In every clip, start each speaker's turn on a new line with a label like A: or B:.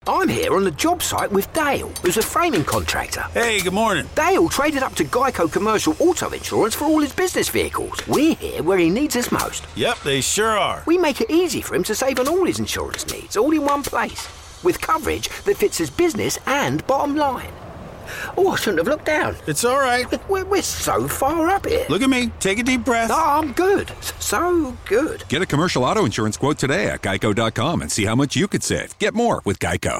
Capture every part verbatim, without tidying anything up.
A: I'm here on the job site with Dale, who's a framing contractor.
B: Hey, good morning.
A: Dale traded up to Geico Commercial Auto Insurance for all his business vehicles. We're here where he needs us most.
B: Yep, they sure are.
A: We make it easy for him to save on all his insurance needs, all in one place, with coverage that fits his business and bottom line. Oh, I shouldn't have looked down.
B: It's all right.
A: We're, we're so far up here.
B: Look at me. Take a deep breath.
A: Oh, I'm good. So good.
C: Get a commercial auto insurance quote today at geico dot com and see how much you could save. Get more with Geico.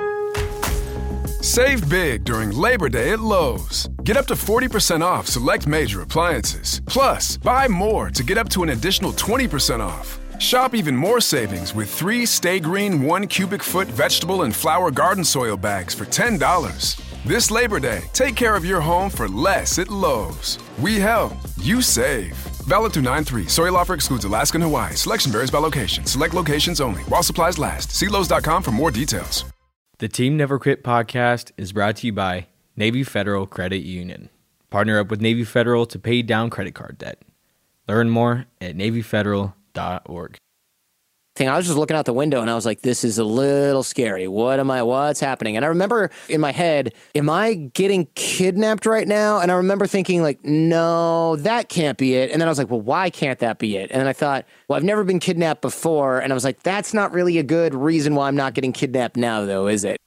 D: Save big during Labor Day at Lowe's. Get up to forty percent off select major appliances. Plus, buy more to get up to an additional twenty percent off. Shop even more savings with three Stay Green one cubic foot vegetable and flower garden soil bags for ten dollars. This Labor Day, take care of your home for less at Lowe's. We help, you save. Valid through nine three. Soil offer excludes Alaska and Hawaii. Selection varies by location. Select locations only. While supplies last. See Lowe's dot com for more details.
E: The Team Never Quit podcast is brought to you by Navy Federal Credit Union. Partner up with Navy Federal to pay down credit card debt. Learn more at navy federal dot org.
F: I was just looking out the window and I was like, this is a little scary. What am I, what's happening? And I remember in my head, am I getting kidnapped right now? And I remember thinking like, no, that can't be it. And then I was like, well, why can't that be it? And then I thought, well, I've never been kidnapped before. And I was like, that's not really a good reason why I'm not getting kidnapped now though, is it?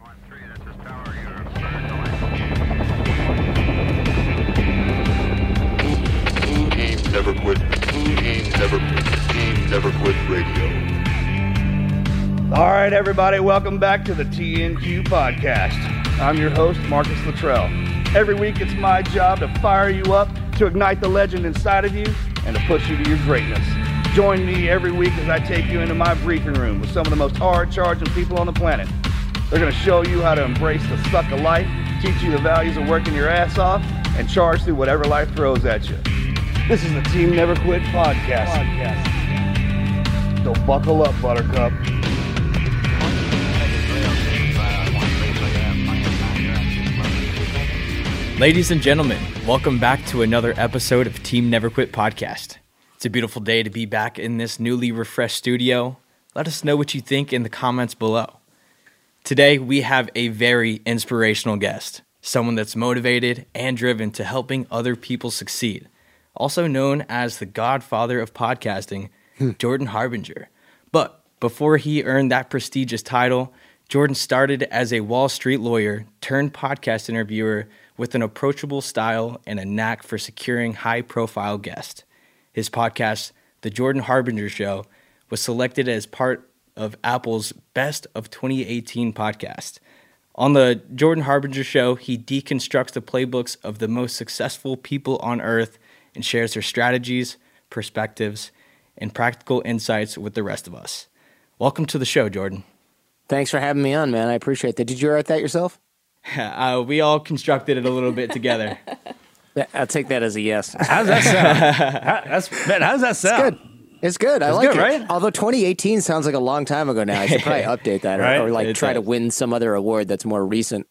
G: Team Never Quit. Team Never Quit. Team Never Quit Radio.
H: All right, everybody, welcome back to the T N Q podcast. I'm your host, Marcus Luttrell. Every week, it's my job to fire you up, to ignite the legend inside of you, and to push you to your greatness. Join me every week as I take you into my briefing room with some of the most hard-charging people on the planet. They're going to show you how to embrace the suck of life, teach you the values of working your ass off, and charge through whatever life throws at you. This is the Team Never Quit podcast. podcast. So buckle up, Buttercup.
E: Ladies and gentlemen, welcome back to another episode of Team Never Quit podcast. It's a beautiful day to be back in this newly refreshed studio. Let us know what you think in the comments below. Today, we have a very inspirational guest, someone that's motivated and driven to helping other people succeed. Also known as the godfather of podcasting, Jordan Harbinger. But before he earned that prestigious title, Jordan started as a Wall Street lawyer turned podcast interviewer with an approachable style and a knack for securing high-profile guests. His podcast, The Jordan Harbinger Show, was selected as part of Apple's Best of twenty eighteen podcast. On The Jordan Harbinger Show, he deconstructs the playbooks of the most successful people on earth and shares their strategies, perspectives, and practical insights with the rest of us. Welcome to the show, Jordan.
F: Thanks for having me on, man. I appreciate that. Did you write that yourself?
E: uh, we all constructed it a little bit together.
F: I'll take that as a yes.
H: How's that sound? How, that's, man, how does that sound?
F: It's good. It's good. I
H: it's
F: like
H: good,
F: it.
H: Right?
F: Although twenty eighteen sounds like a long time ago now. I should probably update that
H: right?
F: or, or like
E: It's
F: try
E: a-
F: to win some other award that's more recent.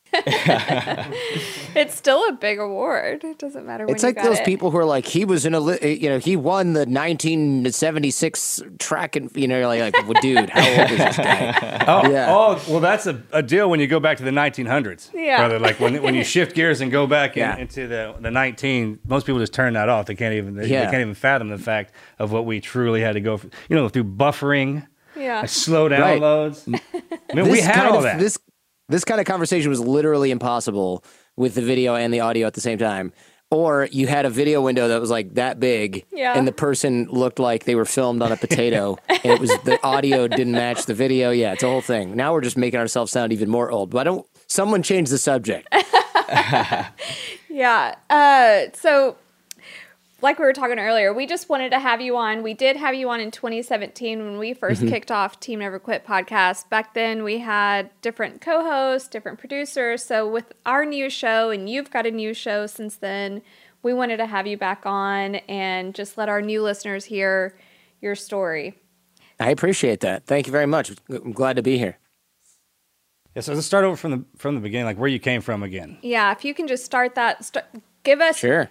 I: It's still a big award. It doesn't matter when
F: It's
I: you
F: like
I: got
F: those
I: it.
F: people who are like, he was in a, li- you know, he won the nineteen seventy-six track and, you know, you're like, like well, dude, how old is this guy?
H: Oh,
F: Yeah.
H: oh, well, that's a, a deal when you go back to the nineteen hundreds.
I: Yeah.
H: Brother, like when when you shift gears and go back in,
F: Yeah.
H: into the, the nineteen, most people just turn that off. They can't even they,
F: Yeah.
H: they can't even fathom the fact of what we truly had to go through, you know, through buffering,
I: Yeah.
H: slow
F: Right.
H: downloads. I mean, we
F: This
H: had
F: kind
H: all
F: of,
H: that.
F: This, this kind of conversation was literally impossible with the video and the audio at the same time. Or you had a video window that was like that big,
I: Yeah.
F: and the person looked like they were filmed on a potato, and it was the audio didn't match the video. Yeah, it's a whole thing. Now we're just making ourselves sound even more old. Why don't someone change the subject?
I: Yeah. Uh, so, like we were talking earlier, we just wanted to have you on. We did have you on in twenty seventeen when we first
F: Mm-hmm.
I: kicked off Team Never Quit podcast. Back then, we had different co-hosts, different producers. So, with our new show, and you've got a new show since then, we wanted to have you back on and just let our new listeners hear your story.
F: I appreciate that. Thank you very much. I'm glad to be here.
H: Yeah, so let's start over from the from the beginning, like where you came from again.
I: Yeah, if you can just start that, start, give us
F: Sure.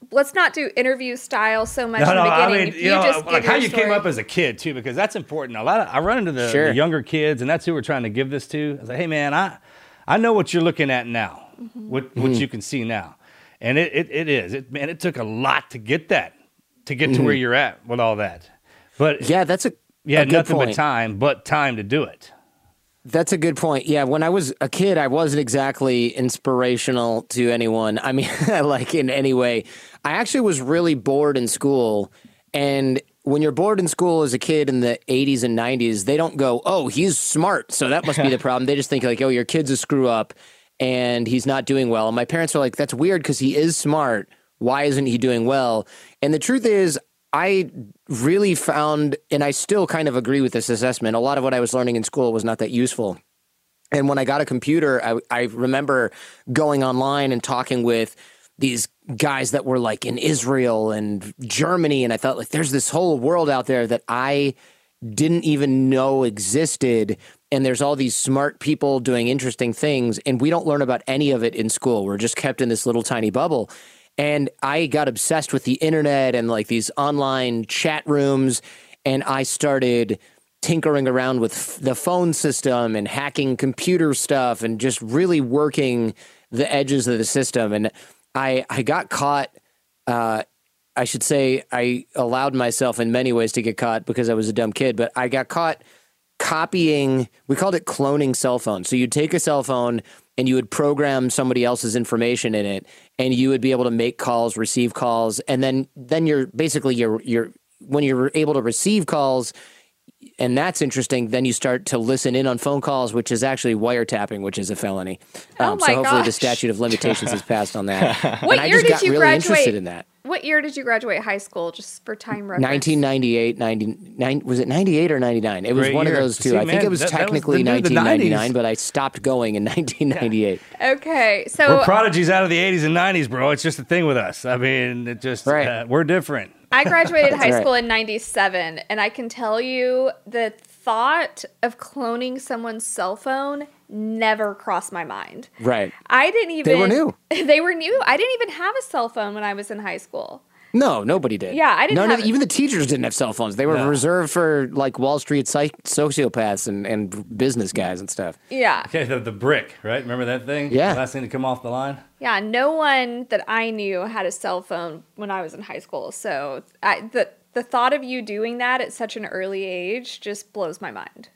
I: let's not do interview style so much
J: No,
I: in
J: no,
I: the
J: I
I: beginning.
J: mean, you, know,
I: just
J: like
I: give
J: how
I: your
J: you
I: story.
J: came up as a kid too, because that's important. A lot of I run into the,
F: Sure.
J: the younger kids, and that's who we're trying to give this to. I was like, hey man, I I know what you're looking at now,
I: Mm-hmm.
J: what what you can see now, and it it, it is. It man, it took a lot to get that, to get to where you're at with all that. But
F: Yeah, that's a
J: you
F: a
J: had
F: good
J: nothing
F: point.
J: but time, but time to do it.
F: That's a good point. Yeah, when I was a kid, I wasn't exactly inspirational to anyone. I mean, like in any way. I actually was really bored in school. And when you're bored in school as a kid in the eighties and nineties, they don't go, oh, he's smart, so that must be the problem. They just think like, oh, your kid's a screw up and he's not doing well. And my parents are like, that's weird because he is smart. Why isn't he doing well? And the truth is, I really found, and I still kind of agree with this assessment, a lot of what I was learning in school was not that useful. And when I got a computer, I, I remember going online and talking with these guys that were like in Israel and Germany. And I thought like, there's this whole world out there that I didn't even know existed. And there's all these smart people doing interesting things. And we don't learn about any of it in school. We're just kept in this little tiny bubble. And I got obsessed with the internet and like these online chat rooms. And I started tinkering around with f- the phone system and hacking computer stuff and just really working the edges of the system. And I, I got caught, uh, I should say I allowed myself in many ways to get caught because I was a dumb kid, but I got caught copying, we called it cloning cell phones. So you'd take a cell phone and you would program somebody else's information in it, and you would be able to make calls, receive calls, and then then you're basically you're you're when you're able to receive calls, and that's interesting, then you start to listen in on phone calls, which is actually wiretapping, which is a felony.
I: Oh
F: Um,
I: my
F: so hopefully the
I: gosh.
F: statute of limitations has passed on that.
I: What
F: and I
I: year
F: just
I: did
F: got
I: you
F: really
I: graduate?
F: interested in that.
I: What year did you graduate high school, just for time reference?
F: nineteen ninety-eight, ninety-nine, was it ninety-eight or ninety-nine? It was
J: Great
F: one
J: year.
F: of those two.
J: See,
F: I think
J: man,
F: it was
J: that- that was
F: technically
J: the new- the
F: nineteen ninety-nine,
J: nineties.
F: but I stopped going in nineteen ninety-eight.
I: Okay, so
J: We're prodigies out of the eighties and nineties, bro. It's just a thing with us. I mean, it just
F: Right.
J: uh, we're different.
I: I graduated high
F: right.
I: school in ninety-seven, and I can tell you the thought of cloning someone's cell phone never crossed my mind.
F: Right.
I: I didn't even...
F: were new.
I: They were new. I didn't even have a cell phone when I was in high school.
F: No, nobody did.
I: Yeah, I didn't
F: None
I: have
F: of,
I: it.
F: even the teachers didn't have cell phones. They were
J: No.
F: reserved for like Wall Street psych- sociopaths and, and business guys and stuff.
I: Yeah.
J: Okay, the, the brick, right? Remember that thing?
F: Yeah.
J: Last thing to come off the line?
I: Yeah, no one that I knew had a cell phone when I was in high school. So I, the the thought of you doing that at such an early age just blows my mind.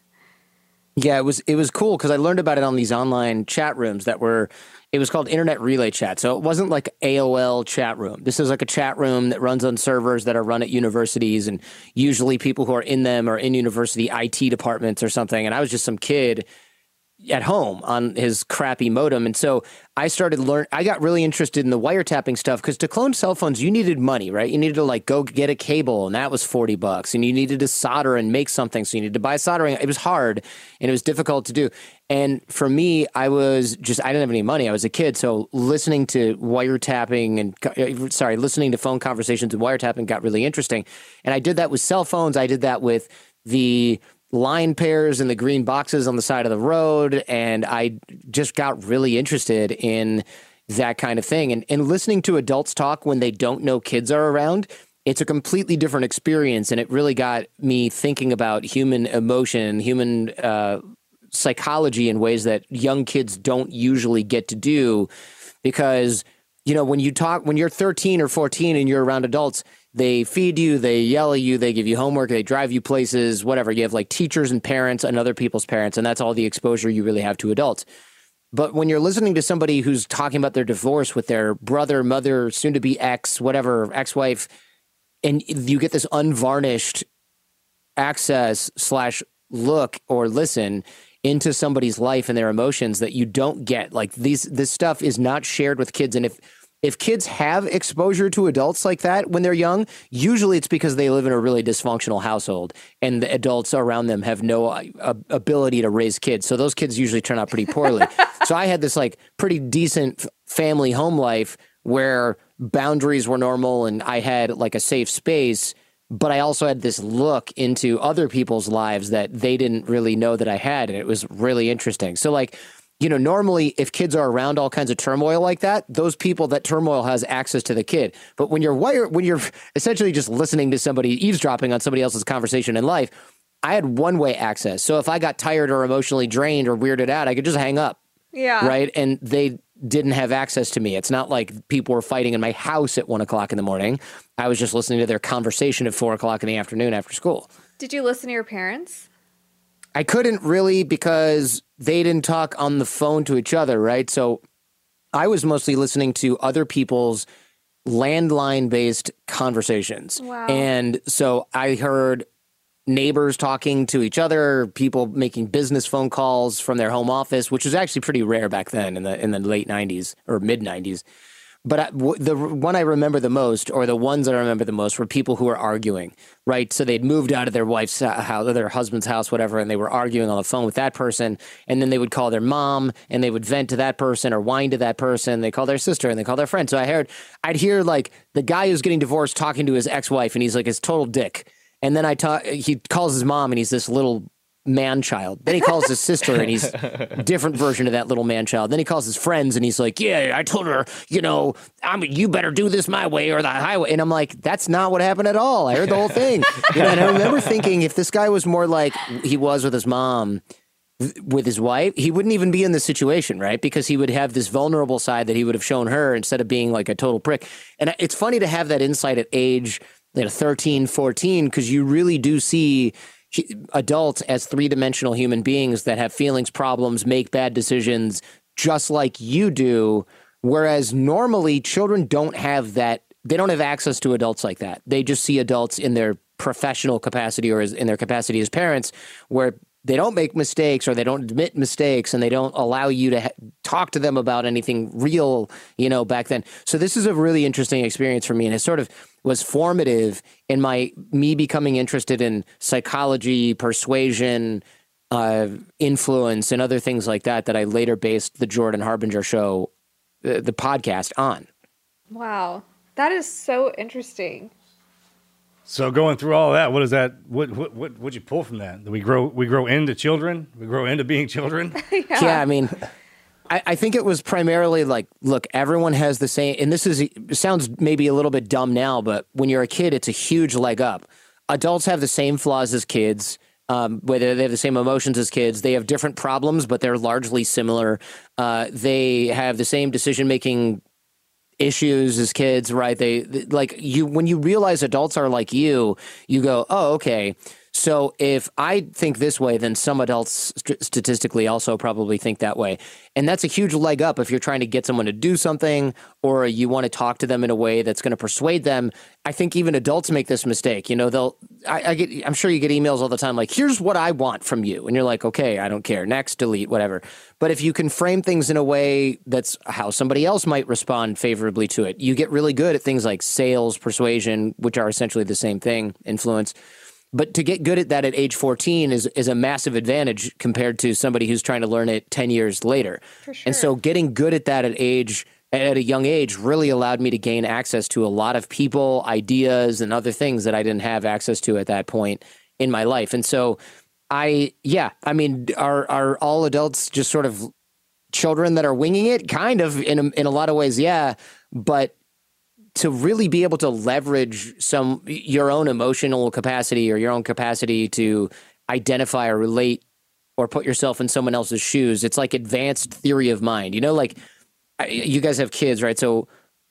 F: Yeah, it was it was cool because I learned about it on these online chat rooms that were. It was called Internet Relay Chat. So it wasn't like A O L chat room. This is like a chat room that runs on servers that are run at universities, and usually people who are in them are in university I T departments or something. And I was just some kid at home on his crappy modem. And so I started learn. I got really interested in the wiretapping stuff because to clone cell phones, you needed money, right? You needed to like go get a cable, and that was forty bucks. And you needed to solder and make something. So you needed to buy soldering. It was hard and it was difficult to do. And for me, I was just, I didn't have any money. I was a kid. So listening to wiretapping and, sorry, listening to phone conversations and wiretapping got really interesting. And I did that with cell phones. I did that with the line pairs and the green boxes on the side of the road. And I just got really interested in that kind of thing. And, and listening to adults talk when they don't know kids are around, it's a completely different experience. And it really got me thinking about human emotion, human uh, psychology in ways that young kids don't usually get to do. Because, you know, when you talk, when you're thirteen or fourteen and you're around adults, they feed you, they yell at you, they give you homework, they drive you places, whatever. You have like teachers and parents and other people's parents, and that's all the exposure you really have to adults. But when you're listening to somebody who's talking about their divorce with their brother, mother, soon to be ex, whatever, ex-wife, and you get this unvarnished access slash look or listen into somebody's life and their emotions that you don't get. Like these, this stuff is not shared with kids. And if, if kids have exposure to adults like that when they're young, usually it's because they live in a really dysfunctional household and the adults around them have no uh, ability to raise kids. So those kids usually turn out pretty poorly. So I had this like pretty decent family home life where boundaries were normal and I had like a safe space, but I also had this look into other people's lives that they didn't really know that I had. And it was really interesting. So like you know, normally if kids are around all kinds of turmoil like that, those people, that turmoil has access to the kid. But when you're wire, when you're essentially just listening to somebody, eavesdropping on somebody else's conversation in life, I had one-way access. So if I got tired or emotionally drained or weirded out, I could just hang up.
I: Yeah.
F: Right. And they didn't have access to me. It's not like people were fighting in my house at one o'clock in the morning. I was just listening to their conversation at four o'clock in the afternoon after school.
I: Did you listen to your parents?
F: I couldn't really because they didn't talk on the phone to each other, right? So I was mostly listening to other people's landline-based conversations.
I: Wow.
F: And so I heard neighbors talking to each other, people making business phone calls from their home office, which was actually pretty rare back then in the in the late nineties or mid nineties. But I, w- the one I remember the most, or the ones that I remember the most, were people who were arguing, right? So they'd moved out of their wife's house, or their husband's house, whatever, and they were arguing on the phone with that person. And then they would call their mom, and they would vent to that person or whine to that person. They call their sister, and they call their friend. So I heard, I'd hear like the guy who's getting divorced talking to his ex-wife, and he's like his total dick. And then I talk, he calls his mom, and he's this little man child. Then he calls his sister, and he's a different version of that little man child. Then he calls his friends, and he's like, yeah, I told her, you know, I'm, you better do this my way or the highway. And I'm like, that's not what happened at all. I heard the whole thing. You know, and I remember thinking, if this guy was more like he was with his mom, with his wife, he wouldn't even be in this situation, right? Because he would have this vulnerable side that he would have shown her instead of being like a total prick. And it's funny to have that insight at age, you know, thirteen, fourteen, because you really do see adults as three-dimensional human beings that have feelings, problems, make bad decisions, just like you do. Whereas normally children don't have that. They don't have access to adults like that. They just see adults in their professional capacity or as, in their capacity as parents, where they don't make mistakes or they don't admit mistakes and they don't allow you to ha- talk to them about anything real, you know, back then. So this is a really interesting experience for me, and it sort of was formative in my me becoming interested in psychology, persuasion, uh, influence, and other things like that, that I later based the Jordan Harbinger show, uh, the podcast, on.
I: Wow. That is so interesting.
J: So going through all that, what is that? What what what what'd you pull from that? That we grow we grow into children. We grow into being children.
I: yeah.
F: yeah, I mean, I, I think it was primarily like, look, everyone has the same, and this is it sounds maybe a little bit dumb now, but when you're a kid, it's a huge leg up. Adults have the same flaws as kids. Um, whether they have the same emotions as kids, they have different problems, but they're largely similar. Uh, they have the same decision making issues as kids, right? They, they like you when you realize adults are like you, you go, oh, okay. So if I think this way, then some adults st- statistically also probably think that way. And that's a huge leg up if you're trying to get someone to do something or you want to talk to them in a way that's going to persuade them. I think even adults make this mistake. You know, they'll, I, I get, I'm sure you get emails all the time like, here's what I want from you. And you're like, okay, I don't care. Next, delete, whatever. But if you can frame things in a way that's how somebody else might respond favorably to it, you get really good at things like sales, persuasion, which are essentially the same thing, influence. But to get good at that at age fourteen is is a massive advantage compared to somebody who's trying to learn it ten years later.
I: For sure.
F: And so getting good at that at age at a young age really allowed me to gain access to a lot of people, ideas, and other things that I didn't have access to at that point in my life. And so I, yeah, I mean, are are all adults just sort of children that are winging it? Kind of, in a, in a lot of ways, yeah. But to really be able to leverage some your own emotional capacity or your own capacity to identify or relate or put yourself in someone else's shoes, it's like advanced theory of mind. You know, like you guys have kids, right? So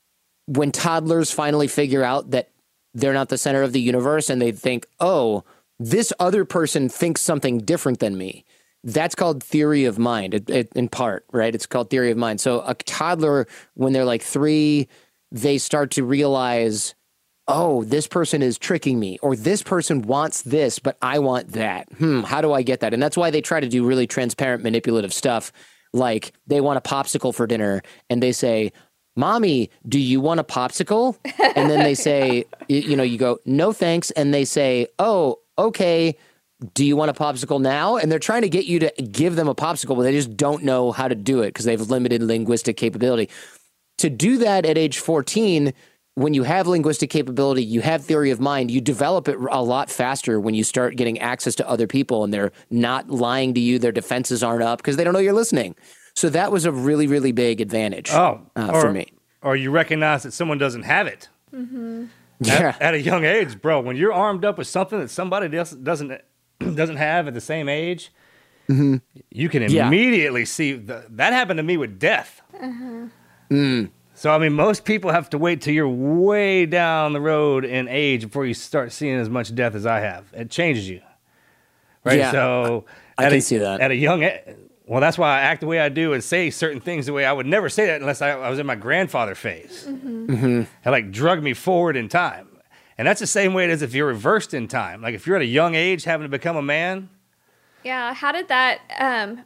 F: when toddlers finally figure out that they're not the center of the universe and they think, oh, this other person thinks something different than me, that's called theory of mind it, it, in part, right? It's called theory of mind. So a toddler, when they're like three, they start to realize, oh, this person is tricking me, or this person wants this, but I want that. Hmm, how do I get that? And that's why they try to do really transparent, manipulative stuff. Like they want a popsicle for dinner, and they say, Mommy, do you want a popsicle? And then they say, you, you know, you go, no, thanks. And they say, oh, okay. Do you want a popsicle now? And they're trying to get you to give them a popsicle, but they just don't know how to do it because they have limited linguistic capability. To do that at age fourteen, when you have linguistic capability, you have theory of mind, you develop it a lot faster when you start getting access to other people and they're not lying to you, their defenses aren't up because they don't know you're listening. So that was a really, really big advantage
J: Oh,
F: uh,
J: or,
F: for me.
J: Or you recognize that someone doesn't have it.
I: Mm-hmm.
F: Yeah.
J: At, at a young age, bro, when you're armed up with something that somebody else doesn't doesn't have at the same age,
F: mm-hmm.
J: you can
F: Yeah.
J: immediately see the, that happened to me with death.
I: Uh-huh.
F: Mm.
J: So I mean, most people have to wait till you're way down the road in age before you start seeing as much death as I have. It changes you, right?
F: Yeah,
J: so
F: I
J: at
F: can
J: a,
F: see that.
J: at a young age. Well, that's why I act the way I do and say certain things the way I would never say that unless I, I was in my grandfather phase.
I: Mm-hmm.
F: Mm-hmm.
J: It like drug me forward in time. And that's the same way it is if you're reversed in time. Like if you're at a young age having to become a man.
I: Yeah. How did that um,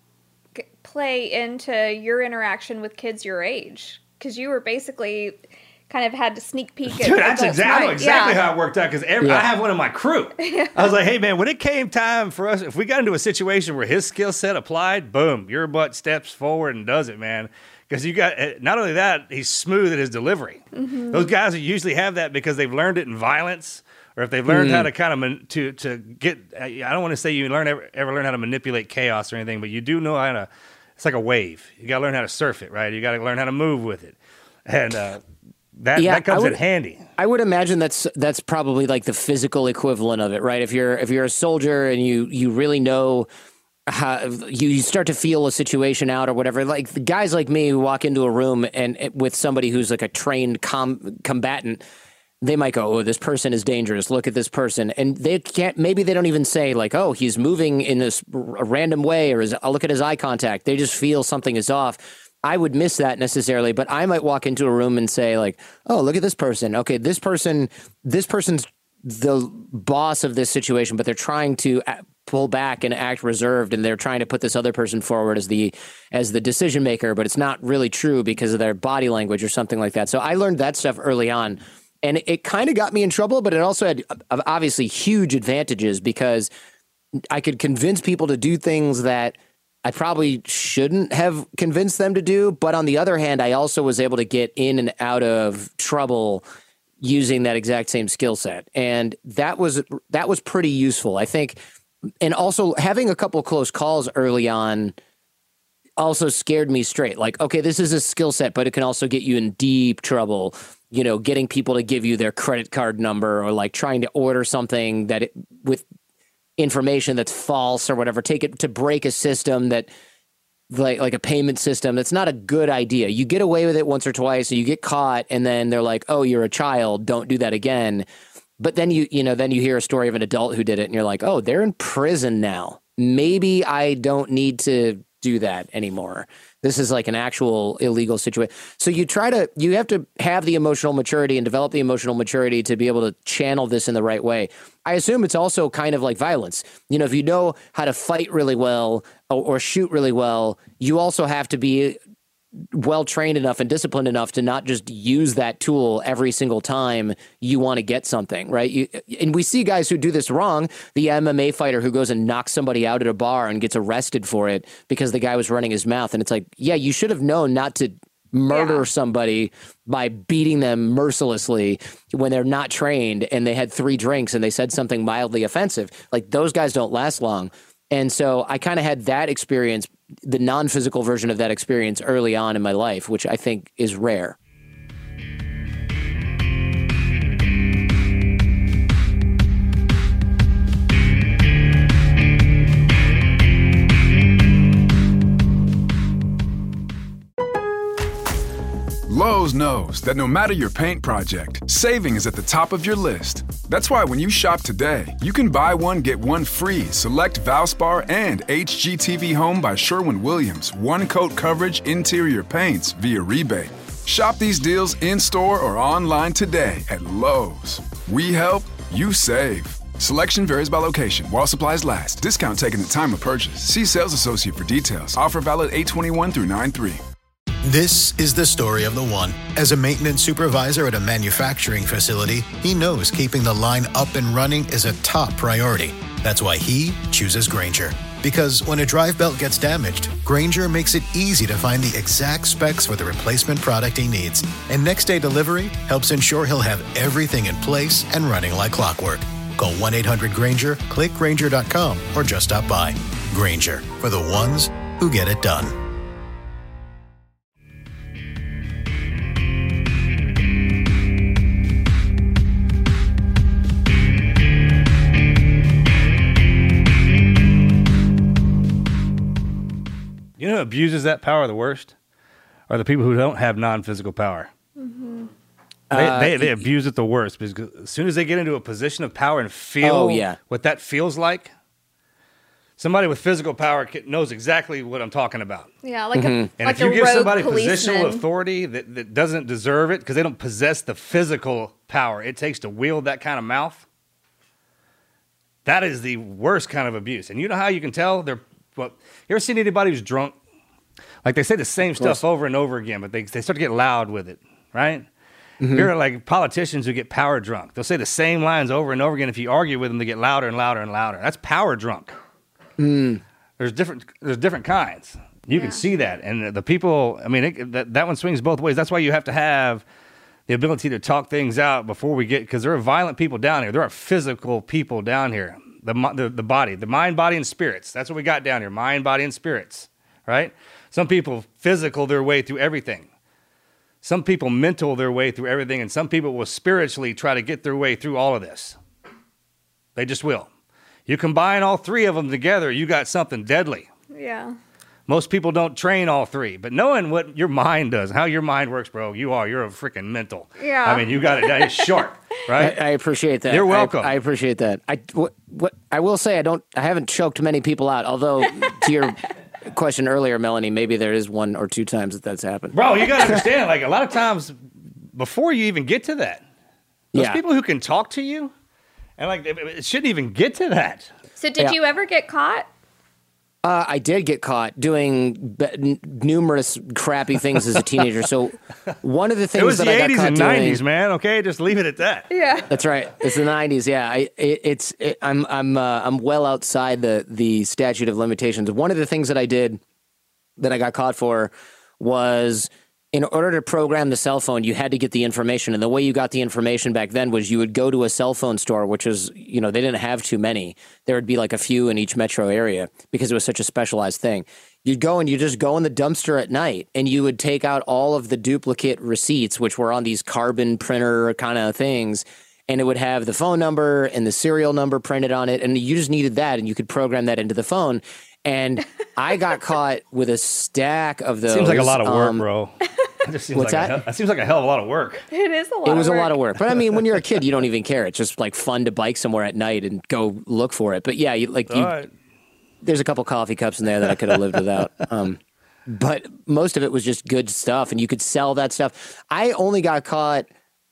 I: g- play into your interaction with kids your age? Because you were basically kind of had to sneak peek at
J: Dude, that's
I: adults'
J: exactly,
I: minds.
J: exactly
I: Yeah.
J: how it worked out. Because
F: Yeah.
J: I have one of my crew. I was like, hey, man, when it came time for us, if we got into a situation where his skill set applied, boom, your butt steps forward and does it, man. Because you got, not only that, he's smooth at his delivery.
I: Mm-hmm.
J: Those guys usually have that because they've learned it in violence, or if they've learned
F: Mm.
J: how to kind of man, to to get. I don't want to say you learn ever, ever learn how to manipulate chaos or anything, but you do know how to. It's like a wave. You got to learn how to surf it, right? You got to learn how to move with it, and uh, that
F: Yeah,
J: that comes
F: I would-
J: in handy.
F: I would imagine that's that's probably like the physical equivalent of it, right? If you're if you're a soldier and you you really know how you, you start to feel a situation out or whatever. Like the guys like me who walk into a room and it, with somebody who's like a trained com, combatant, they might go, "Oh, this person is dangerous. Look at this person," and they can't. Maybe they don't even say like, "Oh, he's moving in this a random way," or his, "I'll look at his eye contact." They just feel something is off. I would miss that necessarily, but I might walk into a room and say like, "Oh, look at this person. Okay, this person, this person's the boss of this situation, but they're trying to pull back and act reserved, and they're trying to put this other person forward as the as the decision maker, but it's not really true because of their body language or something like that." So I learned that stuff early on, and it, it kind of got me in trouble, but it also had uh, obviously huge advantages because I could convince people to do things that I probably shouldn't have convinced them to do. But on the other hand, I also was able to get in and out of trouble using that exact same skill set. And that was that was pretty useful, I think. And also having a couple close calls early on also scared me straight. Like, okay, this is a skill set, but it can also get you in deep trouble. You know, getting people to give you their credit card number or like trying to order something that it, with information that's false or whatever, take it to break a system that like like a payment system. That's not a good idea. You get away with it once or twice and you get caught and then they're like, "Oh, you're a child. Don't do that again." But then you, you know, then you hear a story of an adult who did it and you're like, "Oh, they're in prison now. Maybe I don't need to do that anymore. This is like an actual illegal situation." So you try to, you have to have the emotional maturity and develop the emotional maturity to be able to channel this in the right way. I assume it's also kind of like violence. You know, if you know how to fight really well or, or shoot really well, you also have to be well trained enough and disciplined enough to not just use that tool every single time you want to get something, right? You, and we see guys who do this wrong. The M M A fighter who goes and knocks somebody out at a bar and gets arrested for it because the guy was running his mouth. And it's like, yeah, you should have known not to murder yeah. somebody by beating them mercilessly when they're not trained and they had three drinks and they said something mildly offensive. Like those guys don't last long. And so I kind of had that experience, the non-physical version of that experience early on in my life, which I think is rare.
D: Lowe's knows that no matter your paint project, saving is at the top of your list. That's why when you shop today, you can buy one, get one free select Valspar and H G T V Home by Sherwin-Williams one-coat coverage interior paints via rebate. Shop these deals in-store or online today at Lowe's. We help, you save. Selection varies by location. While supplies last. Discount taken at time of purchase. See sales associate for details. Offer valid eight twenty-one through nine three.
K: This is the story of the one. As a maintenance supervisor at a manufacturing facility, he knows keeping the line up and running is a top priority. That's why he chooses Grainger. Because when a drive belt gets damaged, Grainger makes it easy to find the exact specs for the replacement product he needs. And next day delivery helps ensure he'll have everything in place and running like clockwork. Call one eight hundred Grainger, click Grainger dot com, or just stop by. Grainger, for the ones who get it done.
J: who abuses that power the worst are the people who don't have non-physical power.
I: Mm-hmm.
J: They,
F: Uh,
J: they, they abuse it the worst because as soon as they get into a position of power and feel
F: Oh, yeah.
J: what that feels like, somebody with physical power ca- knows exactly what I'm talking about.
I: Yeah, like
F: Mm-hmm.
I: a
J: And
I: like
J: if you
I: a
J: give
I: rogue
J: somebody
I: policeman.
J: positional authority that, that doesn't deserve it because they don't possess the physical power it takes to wield that kind of mouth, that is the worst kind of abuse. And you know how you can tell they're what? You ever seen anybody who's drunk? Like they say the same stuff over and over again, but they they start to get loud with it, right?
F: Mm-hmm.
J: You're like politicians who get power drunk. They'll say the same lines over and over again. If you argue with them, they get louder and louder and louder. That's power drunk.
F: Mm.
J: There's different. There's different kinds. You
I: Yeah.
J: can see that, and the people. I mean, it, that that one swings both ways. That's why you have to have the ability to talk things out before we get. Because there are violent people down here. There are physical people down here. The mi- the the body, the mind, body, and spirits. That's what we got down here. Mind, body, and spirits. Right. Some people physical their way through everything. Some people mental their way through everything, and some people will spiritually try to get their way through all of this. They just will. You combine all three of them together, you got something deadly.
I: Yeah.
J: Most people don't train all three, but knowing what your mind does, how your mind works, bro, you are, you're a freaking mental.
I: Yeah.
J: I mean, you got it, it's sharp, right?
F: I, I appreciate that.
J: You're welcome.
F: I, I appreciate that. I, what, what, I will say I don't. I haven't choked many people out. Although to your question earlier, Melanie, maybe there is one or two times that that's happened.
J: Bro, you got to understand, like a lot of times before you even get to that, those
F: Yeah.
J: people who can talk to you, and like it it shouldn't even get to that.
I: So did
F: Yeah.
I: you ever get caught?
F: Uh, I did get caught doing be- n- numerous crappy things as a teenager. So one of the things
J: It was
F: that
J: the
F: I got
J: eighties
F: caught
J: and
F: doing,
J: nineties, man. Okay, just leave it at that.
I: Yeah.
F: That's right. It's the nineties. Yeah, I, it, it's. It, I'm. I'm. Uh, I'm well outside the the statute of limitations. One of the things that I did that I got caught for was, in order to program the cell phone, you had to get the information, and the way you got the information back then was you would go to a cell phone store, which was, you know, they didn't have too many. There would be like a few in each metro area because it was such a specialized thing. You'd go and you just go in the dumpster at night, and you would take out all of the duplicate receipts, which were on these carbon printer kind of things. And it would have the phone number and the serial number printed on it. And you just needed that, and you could program that into the phone. And I got caught with a stack of those.
J: Seems like a lot of work,
F: um,
J: bro. It just seems
F: what's
J: like a
F: that?
J: hell, that seems like a hell of a lot of work.
I: It is a lot
F: It was
I: of
F: a
I: work.
F: lot of work. But I mean, when you're a kid, you don't even care. It's just like fun to bike somewhere at night and go look for it. But yeah, you, like you,
J: All right.
F: there's a couple coffee cups in there that I could have lived without. Um, but most of it was just good stuff, and you could sell that stuff. I only got caught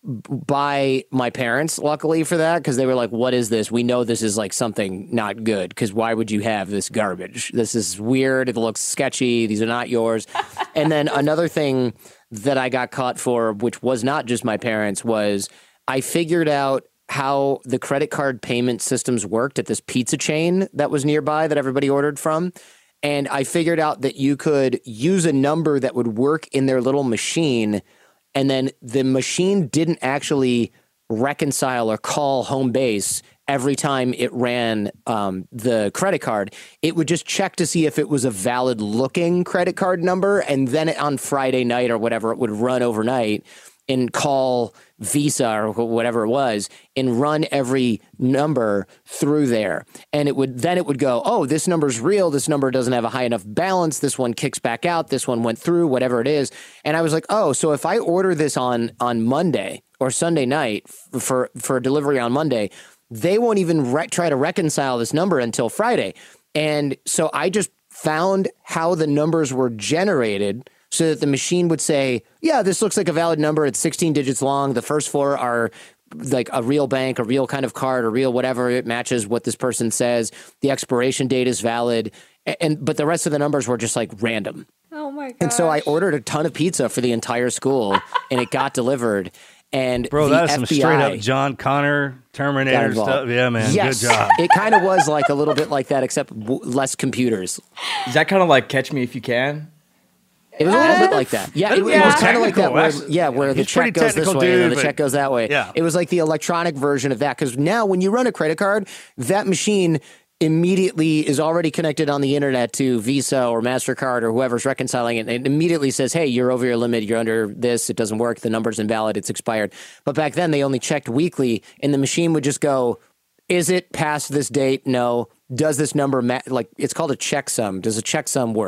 F: by my parents, luckily for that, because they were like, what is this? We know this is like something not good, because why would you have this garbage? This is weird. It looks sketchy. These are not yours. And then another thing that I got caught for, which was not just my parents, was I figured out how the credit card payment systems worked at this pizza chain that was nearby that everybody ordered from. And I figured out that you could use a number that would work in their little machine, and then the machine didn't actually reconcile or call home base every time it ran um, the credit card. It would just check to see if it was a valid looking credit card number, and then on Friday night or whatever, it would run overnight and call Visa or whatever it was and run every number through there. And it would then it would go, oh, this number's real. This number doesn't have a high enough balance. This one kicks back out. This one went through, whatever it is. And I was like, oh, so if I order this on on Monday or Sunday night for, for a delivery on Monday, they won't even re- try to reconcile this number until Friday. And so I just found how the numbers were generated so that the machine would say, yeah, this looks like a valid number. It's sixteen digits long. The first four are like a real bank, a real kind of card, a real whatever. It matches what this person says. The expiration date is valid. And but the rest of the numbers were just like random.
I: Oh my god.
F: And so I ordered a ton of pizza for the entire school, and it got delivered. And
J: Bro,
F: the
J: that is some
F: F B I
J: straight up John Connor
F: got
J: Terminator
F: involved.
J: stuff. Yeah, man.
F: Yes,
J: Good job.
F: it kind of was like a little bit like that, except w- less computers.
E: Is that kind of like Catch Me If You Can?
F: It was a little bit like that. Yeah, it, it
J: Yeah.
F: was kind of like that.
J: Technical.
F: Where,
J: That's-
F: yeah, where the
J: he's pretty
F: check goes this
J: technical
F: way and then
J: dude,
F: the
J: but-
F: check goes that way.
J: Yeah.
F: It was like the electronic version of that, because now when you run a credit card, that machine immediately is already connected on the internet to Visa or MasterCard or whoever's reconciling it. And it immediately says, hey, you're over your limit. You're under this. It doesn't work. The number's invalid. It's expired. But back then they only checked weekly, and the machine would just go, is it past this date? No. Does this number, ma-? like it's called a checksum. Does a checksum work?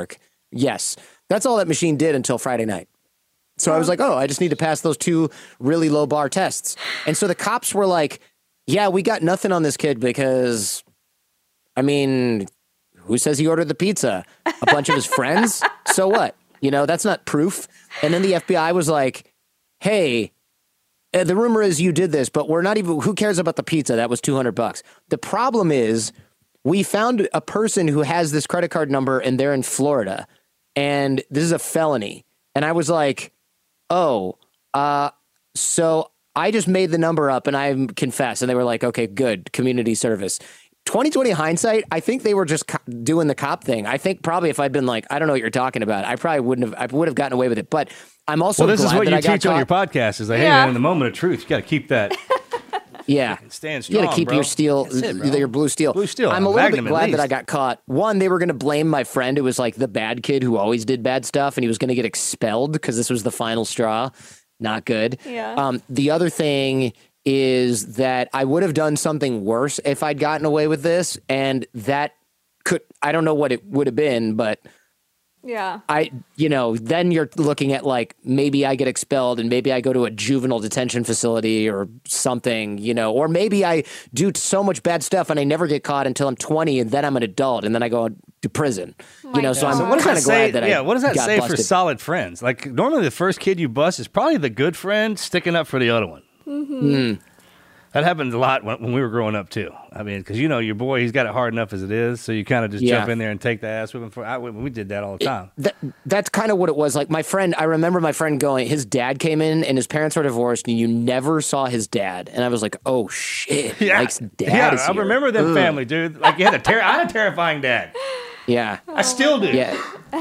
F: Yes. That's all that machine did until Friday night. So I was like, oh, I just need to pass those two really low bar tests. And so the cops were like, yeah, we got nothing on this kid because, I mean, who says he ordered the pizza? A bunch of his friends? So what? You know, that's not proof. And then the F B I was like, hey, uh, the rumor is you did this, but we're not even, who cares about the pizza? That was two hundred bucks. The problem is we found a person who has this credit card number and they're in Florida and this is a felony. And I was like, oh, uh, so I just made the number up and I confess. And they were like, okay, good. Community service. twenty twenty hindsight, I think they were just co- doing the cop thing. I think probably if I'd been like, I don't know what you're talking about, I probably wouldn't have, I would have gotten away with it. But I'm also
J: well, this
F: glad
J: is what
F: that
J: you
F: I got
J: teach on your
F: caught.
J: podcast is like, hey,
I: Yeah.
J: man, in the moment of truth, you got to keep that.
F: Yeah.
J: Stand
F: You
J: strong,
F: got to keep
J: bro.
F: your steel,
J: That's it, bro.
F: your blue steel.
J: Blue steel.
F: I'm a little
J: Magnum,
F: bit
J: at
F: glad that I
J: least.
F: got caught. One, they were going to blame my friend who was like the bad kid who always did bad stuff and he was going to get expelled because this was the final straw. Not good.
I: Yeah.
F: Um, the other thing is that I would have done something worse if I'd gotten away with this. And that could, I don't know what it would have been, but
I: Yeah.
F: I, you know, then you're looking at like, maybe I get expelled and maybe I go to a juvenile detention facility or something, you know, or maybe I do so much bad stuff and I never get caught until I'm twenty and then I'm an adult and then I go to prison, you know, so I'm
J: So what does
F: kind
J: that
F: of
J: say?
F: glad that
J: yeah,
F: I
J: what does that
F: got
J: say for
F: busted.
J: solid friends? Like normally the first kid you bust is probably the good friend sticking up for the other one.
F: Mm.
J: That happens a lot when, when we were growing up too. I mean, because you know your boy, he's got it hard enough as it is, so you kind of just
F: Yeah.
J: jump in there and take the ass whipping for. I, we did that all the time.
F: That, that's kind of what it was. Like my friend, I remember my friend going, his dad came in and his parents were divorced and you never saw his dad. And I was like, oh shit, Mike's dad
J: yeah,
F: is
J: I
F: here.
J: remember that
F: Ugh.
J: family, dude. Like you had a ter- I had a terrifying dad.
F: Yeah.
J: I still do.
F: Yeah.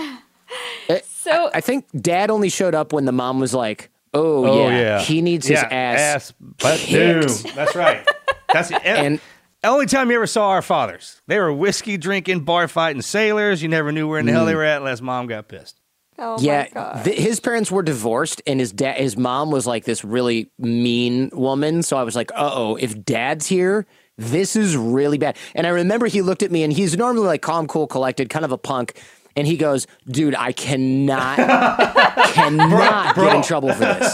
I: So
F: I think dad only showed up when the mom was like, oh,
J: Oh
F: yeah,
J: yeah,
F: he needs his
J: Yeah,
F: ass.
J: But
F: kicked.
J: dude, that's right. That's the
F: And-
J: only time you ever saw our fathers. They were whiskey drinking, bar fighting sailors. You never knew where in the hell they were at unless mom got pissed.
I: Oh
F: yeah,
I: my god.
F: th- his parents were divorced, and his dad, his mom was like this really mean woman. So I was like, "Uh oh, if dad's here, this is really bad." And I remember he looked at me, and he's normally like calm, cool, collected, kind of a punk. And he goes, "Dude, I cannot, cannot
J: Bro,
F: get
J: bro.
F: in trouble for this."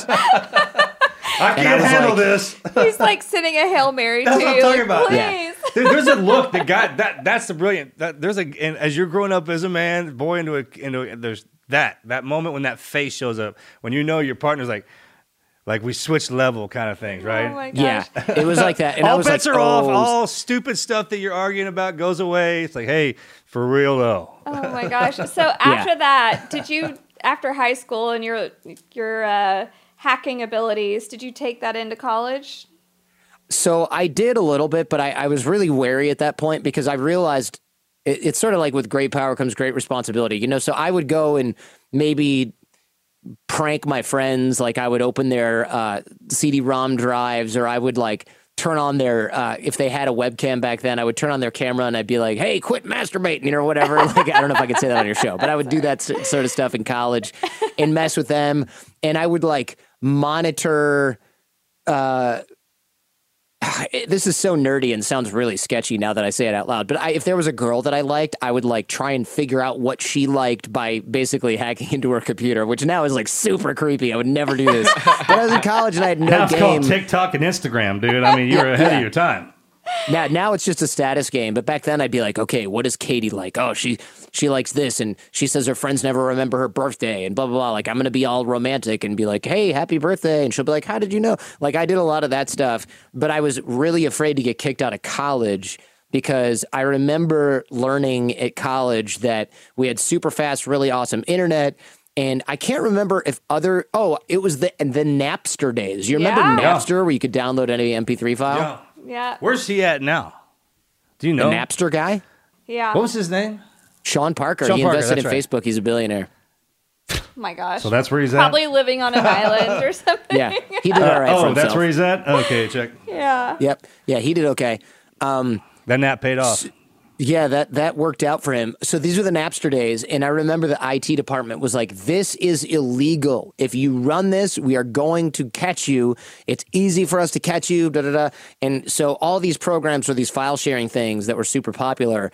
J: I
F: And I
J: can't
F: was
J: handle
F: like-
J: this.
I: He's like sitting a Hail Mary
J: That's
I: to
J: what I'm
I: you.
J: talking
I: Like,
J: about.
I: please.
F: Yeah.
J: There- there's a look that got that. That's the brilliant. That, there's a and as you're growing up as a man, boy, into a into a, there's that that moment when that face shows up when you know your partner's like like we switched level kind of things, right?
I: Oh my gosh.
F: Yeah, it was like that. And I
J: all
F: was
J: bets
F: like,
J: are off.
F: "Oh,
J: All stupid stuff that you're arguing about goes away. It's like, hey, for real though.
I: Oh my gosh. So after that, did you after high school and your your uh, hacking abilities, did you take that into college?
F: So I did a little bit, but I, I was really wary at that point because I realized it, it's sort of like with great power comes great responsibility, you know? So I would go and maybe prank my friends. Like I would open their uh, C D ROM drives, or I would like turn on their, uh, if they had a webcam back then, I would turn on their camera and I'd be like, hey, quit masturbating, you know, or whatever. Like, I don't know if I could say that on your show, but I would do that s- sort of stuff in college and mess with them. And I would like monitor, uh, this is so nerdy and sounds really sketchy now that I say it out loud. But I, if there was a girl that I liked, I would like try and figure out what she liked by basically hacking into her computer, which now is like super creepy. I would never do this. But I was in college and I had no
J: Now it's
F: game.
J: called TikTok and Instagram, dude. I mean, you were ahead
F: Yeah.
J: of your time.
F: Now, now it's just a status game. But back then, I'd be like, okay, what does Katie like? Oh, she she likes this, and she says her friends never remember her birthday, and blah blah blah. Like, I'm gonna be all romantic and be like, hey, happy birthday, and she'll be like, how did you know? Like, I did a lot of that stuff, but I was really afraid to get kicked out of college because I remember learning at college that we had super fast, really awesome internet. And I can't remember if other oh, it was the the Napster days. You remember
I: Yeah.
F: Napster where you could download any M P three file?
J: Yeah.
I: Yeah.
J: Where's he at now? Do you
F: The
J: know?
F: Napster guy?
I: Yeah.
J: What was his name?
F: Sean Parker.
J: Sean
F: he
J: Parker,
F: invested in
J: that's right.
F: Facebook. He's a billionaire.
I: Oh my gosh.
J: So that's where he's at?
I: Probably living on an island or something.
F: Yeah, he did all right
J: oh,
F: for himself.
J: that's where he's at? Okay, check.
I: Yeah.
F: Yep. Yeah, he did okay. Um,
J: That nap paid off.
F: yeah, that that worked out for him. So these were the Napster days, and I remember the I T department was like, "This is illegal. If you run this, we are going to catch you. It's easy for us to catch you." Da da da. And so all these programs or these file sharing things that were super popular,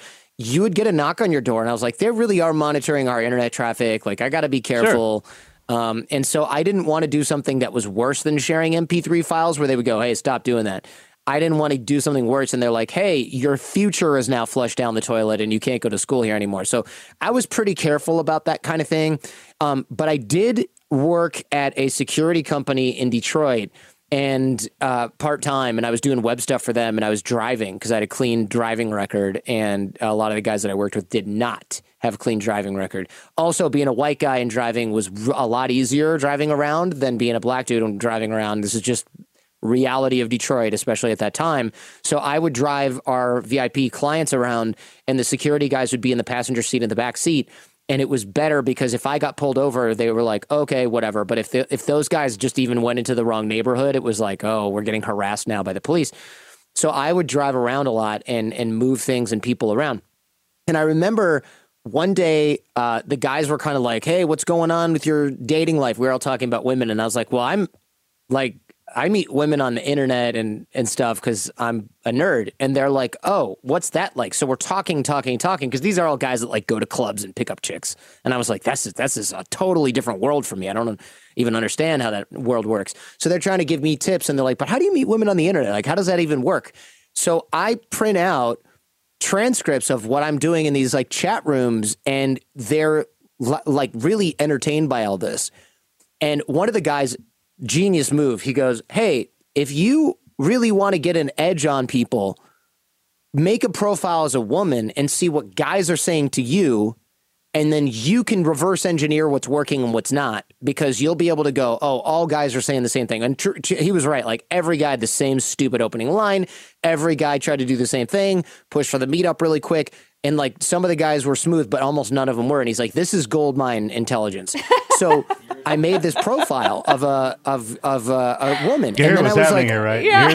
F: you would get a knock on your door, and I was like, they really are monitoring our internet traffic. Like, I got to be careful. Sure. Um, and so I didn't want to do something that was worse than sharing M P three files where they would go, hey, stop doing that. I didn't want to do something worse. And they're like, hey, your future is now flushed down the toilet and you can't go to school here anymore. So I was pretty careful about that kind of thing. Um, but I did work at a security company in Detroit and uh, part-time, and I was doing web stuff for them, and I was driving because I had a clean driving record, and a lot of the guys that I worked with did not have a clean driving record. Also, being a white guy and driving was a lot easier driving around than being a black dude and driving around. This is just reality of Detroit, especially at that time. So I would drive our V I P clients around, and the security guys would be in the passenger seat in the back seat. And it was better because if I got pulled over, they were like, okay, whatever. But if the, if those guys just even went into the wrong neighborhood, it was like, oh, we're getting harassed now by the police. So I would drive around a lot and and move things and people around. And I remember one day uh, the guys were kind of like, hey, what's going on with your dating life? We were all talking about women. And I was like, well, I'm like, I meet women on the internet and, and stuff because I'm a nerd. And they're like, oh, what's that like? So we're talking, talking, talking, because these are all guys that like go to clubs and pick up chicks. And I was like, that's, that's just a totally different world for me. I don't even understand how that world works. So they're trying to give me tips, and they're like, but how do you meet women on the internet? Like, how does that even work? So I print out transcripts of what I'm doing in these like chat rooms, and they're like really entertained by all this. And one of the guys, genius move, he goes, hey, if you really want to get an edge on people, make a profile as a woman and see what guys are saying to you, and then you can reverse engineer what's working and what's not, because you'll be able to go, oh, all guys are saying the same thing. And tr- tr- he was right. Like, every guy had the same stupid opening line. Every guy tried to do the same thing, push for the meetup really quick. And like, some of the guys were smooth, but almost none of them were. And he's like, this is gold mine intelligence. So I made this profile of a of of a, a woman.
J: Garrett
F: and then
J: was
F: I was
J: happening
F: like,
J: here, right?
I: Yeah.
J: You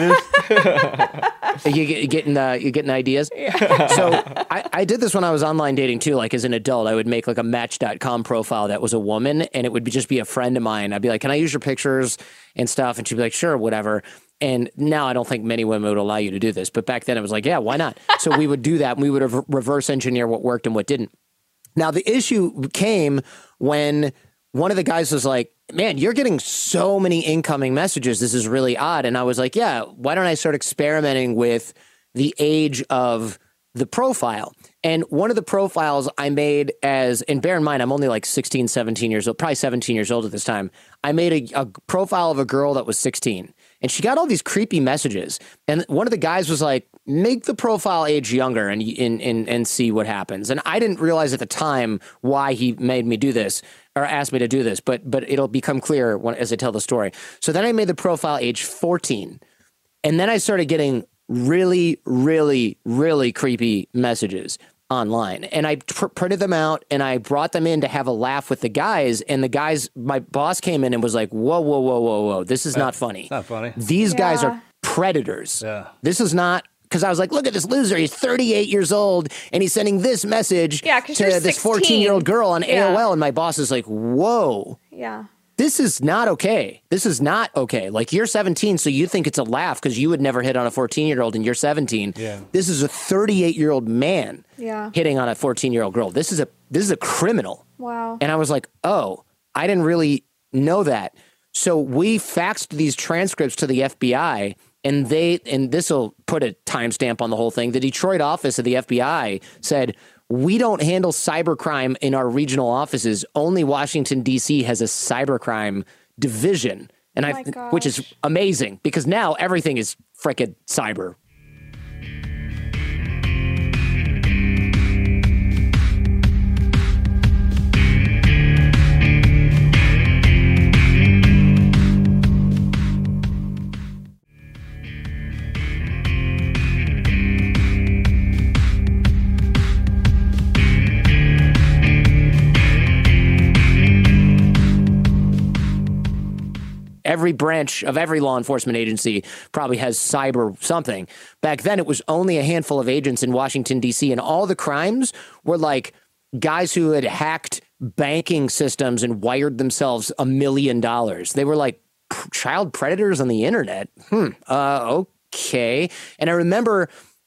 J: hear this?
F: you get, getting uh, you getting ideas. Yeah. So I, I did this when I was online dating too. Like, as an adult, I would make like a Match dot com profile that was a woman, and it would be just be a friend of mine. I'd be like, can I use your pictures and stuff? And she'd be like, sure, whatever. And now I don't think many women would allow you to do this, but back then it was like, yeah, why not? So we would do that, and we would re- reverse engineer what worked and what didn't. Now the issue came when one of the guys was like, man, you're getting so many incoming messages. This is really odd. And I was like, yeah, why don't I start experimenting with the age of the profile? And one of the profiles I made as, and bear in mind, I'm only like sixteen, seventeen years old, probably seventeen years old at this time. I made a, a profile of a girl that was sixteen, and she got all these creepy messages. And one of the guys was like, make the profile age younger and, and, and, and see what happens. And I didn't realize at the time why he made me do this or asked me to do this, but, but it'll become clear when, as I tell the story. So then I made the profile age fourteen, and then I started getting really, really, really creepy messages online. And I pr- printed them out, and I brought them in to have a laugh with the guys. And the guys, my boss came in and was like, whoa, whoa, whoa, whoa, whoa. This is not funny.
J: It's not funny.
F: These
I: Yeah.
F: guys are predators.
J: Yeah.
F: This is not, because I was like, look at this loser. He's thirty-eight years old, and he's sending this message
I: Yeah, 'cause
F: to
I: you're
F: this
I: sixteen.
F: fourteen-year-old girl on
I: Yeah.
F: A O L. And my boss is like, whoa.
I: Yeah.
F: This is not okay. This is not okay. Like, you're seventeen, so you think it's a laugh because you would never hit on a fourteen-year-old, and you're seventeen.
J: Yeah.
F: This is a thirty-eight-year-old man
I: Yeah.
F: hitting on a fourteen-year-old girl. This is a this is a criminal.
I: Wow.
F: And I was like, oh, I didn't really know that. So we faxed these transcripts to the F B I, and they, and this will put a timestamp on the whole thing. The Detroit office of the F B I said, we don't handle cybercrime in our regional offices. Only Washington, D C has a cybercrime division. And
I: Oh
F: I,
I: my
F: which is
I: gosh.
F: amazing, because now everything is frickin' cyber. Every branch of every law enforcement agency probably has cyber something. Back then, it was only a handful of agents in Washington, D C, and all the crimes were like guys who had hacked banking systems and wired themselves a million dollars. They were like p- child predators on the internet. Hmm. Uh, okay. And I remember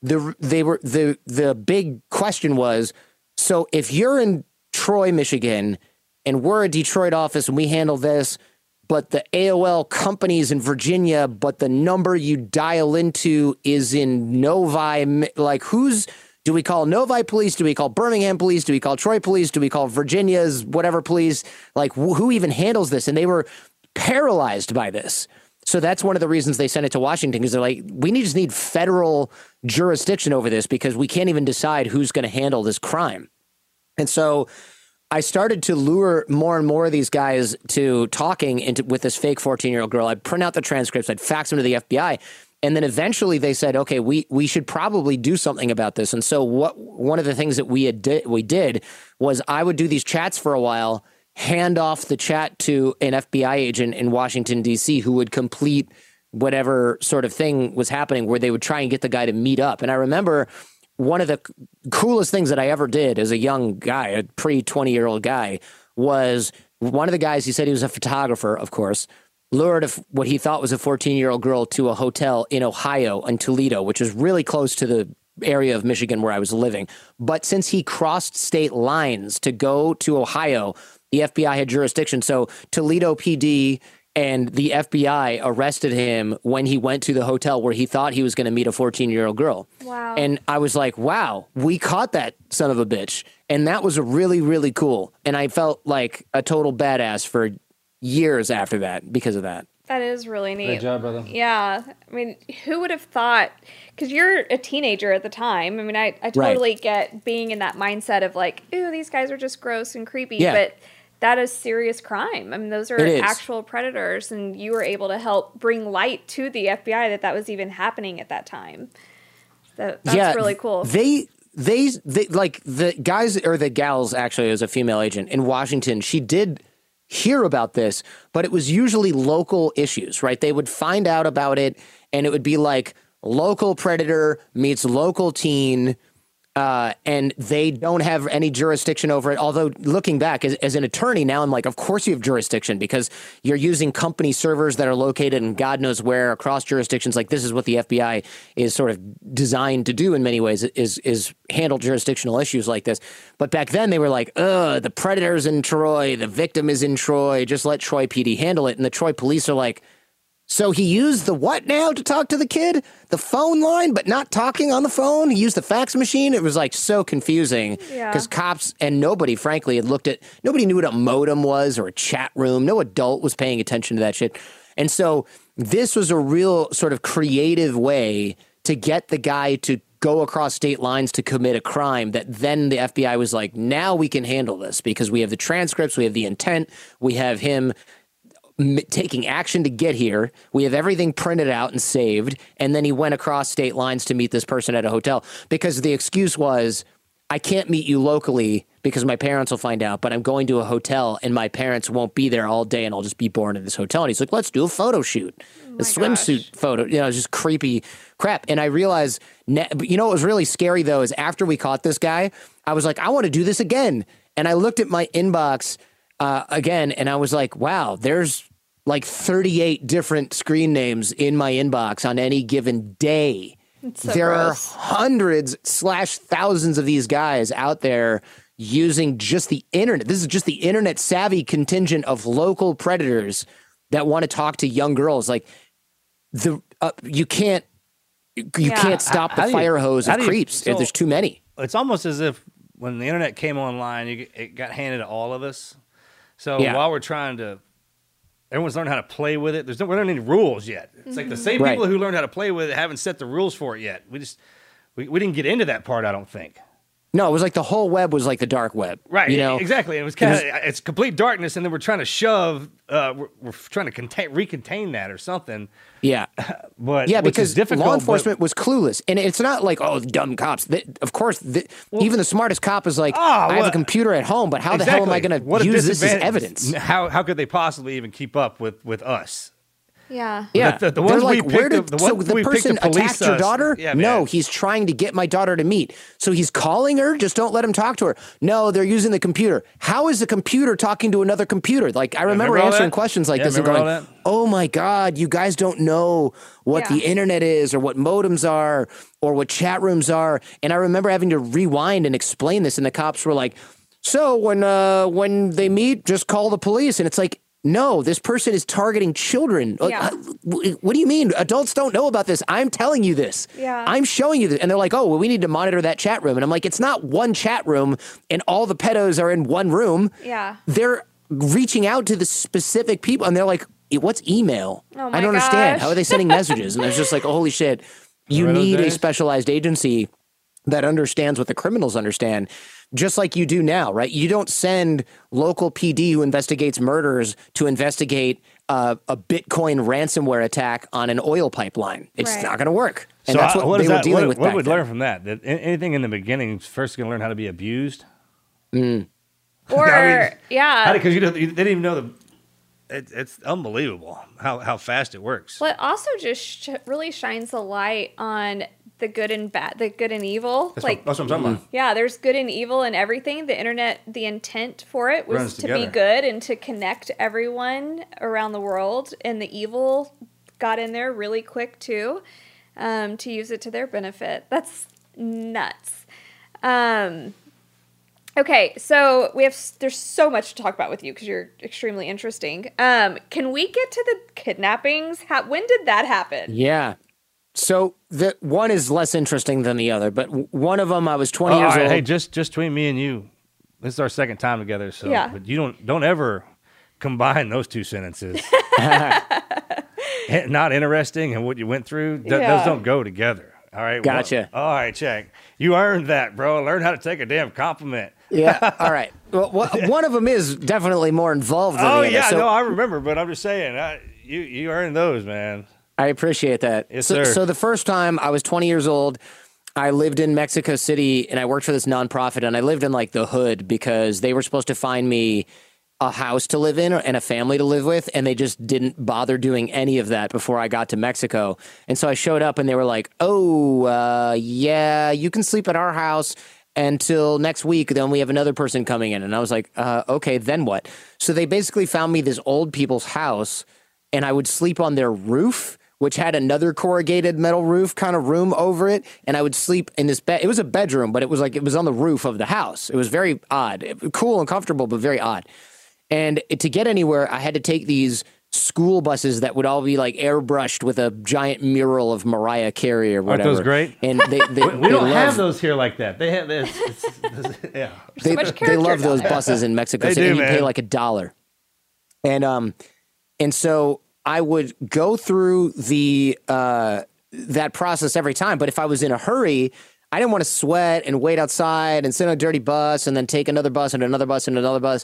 F: the they were the the big question was, so if you're in Troy, Michigan, and we're a Detroit office and we handle this, but the A O L company's in Virginia, but the number you dial into is in Novi, like who's, do we call Novi police? Do we call Birmingham police? Do we call Troy police? Do we call Virginia's whatever police? Like wh- who even handles this? And they were paralyzed by this. So that's one of the reasons they sent it to Washington, because they're like, we need, just need federal jurisdiction over this because we can't even decide who's going to handle this crime. And so I started to lure more and more of these guys to talking into, with this fake fourteen-year-old girl. I'd print out the transcripts. I'd fax them to the F B I. And then eventually they said, okay, we we should probably do something about this. And so what one of the things that we had di- we did was I would do these chats for a while, hand off the chat to an F B I agent in Washington, D C, who would complete whatever sort of thing was happening, where they would try and get the guy to meet up. And I remember one of the coolest things that I ever did as a young guy, a pre-twenty-year-old guy, was one of the guys, he said he was a photographer, of course, lured a, what he thought was a fourteen-year-old girl to a hotel in Ohio, in Toledo, which is really close to the area of Michigan where I was living. But since he crossed state lines to go to Ohio, the F B I had jurisdiction. So Toledo P D and the F B I arrested him when he went to the hotel where he thought he was going to meet a fourteen-year-old girl.
I: Wow.
F: And I was like, wow, we caught that son of a bitch. And that was really, really cool. And I felt like a total badass for years after that because of that.
I: That is really neat.
J: Good job, brother.
I: Yeah. I mean, who would have thought, because you're a teenager at the time. I mean, I, I totally
F: Right.
I: get being in that mindset of like, ooh, these guys are just gross and creepy.
F: Yeah.
I: But that is serious crime. I mean, those are
F: It is.
I: actual predators, and you were able to help bring light to the F B I that that was even happening at that time. That, that's
F: yeah,
I: really cool.
F: They, they, they, like the guys or the gals, actually, as a female agent in Washington, she did hear about this, but it was usually local issues, right? They would find out about it, and it would be like local predator meets local teen, uh, and they don't have any jurisdiction over it. Although looking back as, as an attorney now, I'm like, of course you have jurisdiction, because you're using company servers that are located in God knows where across jurisdictions. Like this is what the F B I is sort of designed to do in many ways, is is handle jurisdictional issues like this. But back then they were like, ugh, the predator's in Troy, the victim is in Troy, just let Troy P D handle it. And the Troy police are like, so he used the what now to talk to the kid? The phone line, but not talking on the phone? He used the fax machine? It was like so confusing because
I: Yeah.
F: cops and nobody, frankly, had looked at, nobody knew what a modem was or a chat room. No adult was paying attention to that shit. And so this was a real sort of creative way to get the guy to go across state lines to commit a crime that then the F B I was like, now we can handle this because we have the transcripts, we have the intent, we have him taking action to get here. We have everything printed out and saved. And then he went across state lines to meet this person at a hotel because the excuse was, I can't meet you locally because my parents will find out, but I'm going to a hotel and my parents won't be there all day and I'll just be born in this hotel. And he's like, let's do a photo shoot, a swimsuit photo, you know, just creepy crap. And I realized, you know, what was really scary though, is after we caught this guy, I was like, I want to do this again. And I looked at my inbox uh, again and I was like, wow, there's like thirty-eight different screen names in my inbox on any given day.
I: It's so
F: there
I: gross.
F: are hundreds slash thousands of these guys out there using just the internet. This is just the internet savvy contingent of local predators that want to talk to young girls. Like the uh, you can't you
I: Yeah.
F: can't stop
J: How
F: the
J: do you-
F: fire hose
J: how
F: of
J: do you-
F: creeps.
J: so-
F: There's too many.
J: It's almost as if when the internet came online, you, get- it got handed to all of us. So
F: Yeah.
J: while we're trying to, everyone's learning how to play with it. There's no, we don't need rules yet. It's like the
I: Mm-hmm.
J: same
F: Right.
J: people who learned how to play with it haven't set the rules for it yet. We just, we, we didn't get into that part, I don't think.
F: No, it was like the whole web was like the dark web.
J: Right.
F: You know?
J: Exactly. It was kind of, it's complete darkness, and then we're trying to shove, uh, we're, we're trying to contain, recontain that or something.
F: Yeah.
J: But
F: Yeah,
J: which is
F: because
J: difficult,
F: law
J: but-
F: enforcement was clueless. And it's not like, oh, dumb cops. They, of course, the, even the smartest cop is like,
J: Oh,
F: I have
J: well,
F: a computer at home, but how the hell am I
J: Exactly.
F: going
J: What
F: to
J: a
F: use this as
J: disadvantage.
F: evidence?
J: How how could they possibly even keep up with with us?
I: Yeah.
F: Yeah.
J: The, the, the
F: They're
J: ones we
F: like, where
J: picked,
F: did,
J: the, the
F: so
J: ones
F: the
J: we picked
F: person
J: to police
F: attacked your
J: us-
F: daughter?
J: Yeah,
F: no,
J: man.
F: he's trying to get my daughter to meet. So he's calling her. Just don't let him talk to her. No, they're using the computer. How is the computer talking to another computer? Like, I remember,
J: remember all
F: answering
J: that?
F: questions like
J: Yeah,
F: this and
J: remember
F: going,
J: all that?
F: oh my God, you guys don't know what
I: Yeah.
F: the internet is or what modems are or what chat rooms are. And I remember having to rewind and explain this. And the cops were like, so when uh, when they meet, just call the police. And it's like, no, this person is targeting children. Like,
I: Yeah.
F: uh, wh- What do you mean? Adults don't know about this. I'm telling you this.
I: Yeah.
F: I'm showing you this. And they're like, oh, well, we need to monitor that chat room. And I'm like, it's not one chat room and all the pedos are in one room.
I: Yeah.
F: They're reaching out to the specific people. And they're like, what's email?
I: Oh my
F: I don't understand.
I: gosh.
F: How are they sending messages? And it's just like, holy shit. You
J: Remember those
F: need a
J: days?
F: specialized agency that understands what the criminals understand, just like you do now, right? You don't send local P D who investigates murders to investigate uh, a Bitcoin ransomware attack on an oil pipeline. It's
I: Right.
F: not going to work. And
J: So
F: that's
J: I-
F: what,
J: what
F: they
J: is
F: were
J: that?
F: dealing
J: What,
F: with
J: what
F: back
J: would
F: then.
J: learn from that? That a- anything in the beginning is first going to learn how to be abused.
I: Or,
J: I mean,
I: yeah.
J: Because you know, they didn't even know the. It, it's unbelievable how, how fast it works.
I: Well, it also just sh- really shines a light on the good and bad, the good and evil.
J: That's,
I: like,
J: what, that's what I'm talking about.
I: yeah, there's good and evil in everything. The internet, the intent for it was
J: Runs
I: to
J: together.
I: be good and to connect everyone around the world. And the evil got in there really quick too, um, to use it to their benefit. That's nuts. Um, okay, so we have there's so much to talk about with you because you're extremely interesting. Um, can we get to the kidnappings? How, when did that happen?
F: Yeah. So the one is less interesting than the other, but w- one of them I was twenty
J: Oh,
F: years
J: all right,
F: old.
J: hey, just just between me and you, this is our second time together. So,
I: Yeah.
J: but you don't don't ever combine those two sentences. Not interesting and what you went through. Th-
I: Yeah.
J: Those don't go together. All right. well-
F: Gotcha.
J: all right, check. You earned that, bro. Learn how to take a damn compliment.
F: Yeah. All right. Well, wha- one of them is definitely more involved than
J: Oh
F: the other.
J: yeah,
F: So
J: no, I remember, but I'm just saying, I, you you earned those, man.
F: I appreciate that.
J: Yes,
F: so,
J: sir.
F: so the first time I was twenty years old, I lived in Mexico City and I worked for this nonprofit and I lived in like the hood because they were supposed to find me a house to live in and a family to live with. And they just didn't bother doing any of that before I got to Mexico. And so I showed up and they were like, oh, uh, yeah, you can sleep at our house until next week. Then we have another person coming in. And I was like, uh, okay, then what? So they basically found me this old people's house and I would sleep on their roof, which had another corrugated metal roof kind of room over it. And I would sleep in this bed. It was a bedroom, but it was like, it was on the roof of the house. It was very odd, It- cool and comfortable, but very odd. And to get anywhere, I had to take these school buses that would all be like airbrushed with a giant mural of Mariah Carey or
J: Aren't
F: whatever.
J: those great?
F: And they, they,
J: We
F: they
J: don't
F: love,
J: have those here like that. They have this. It's, it's, yeah.
F: They,
I: much
F: they
I: character
F: love
I: down
F: those
I: there.
F: buses in Mexico
J: They
F: City.
J: do,
F: and you pay
J: man.
F: like a dollar. And um, and so I would go through the uh that process every time. But if I was in a hurry, I didn't want to sweat and wait outside and sit on a dirty bus and then take another bus and another bus and another bus.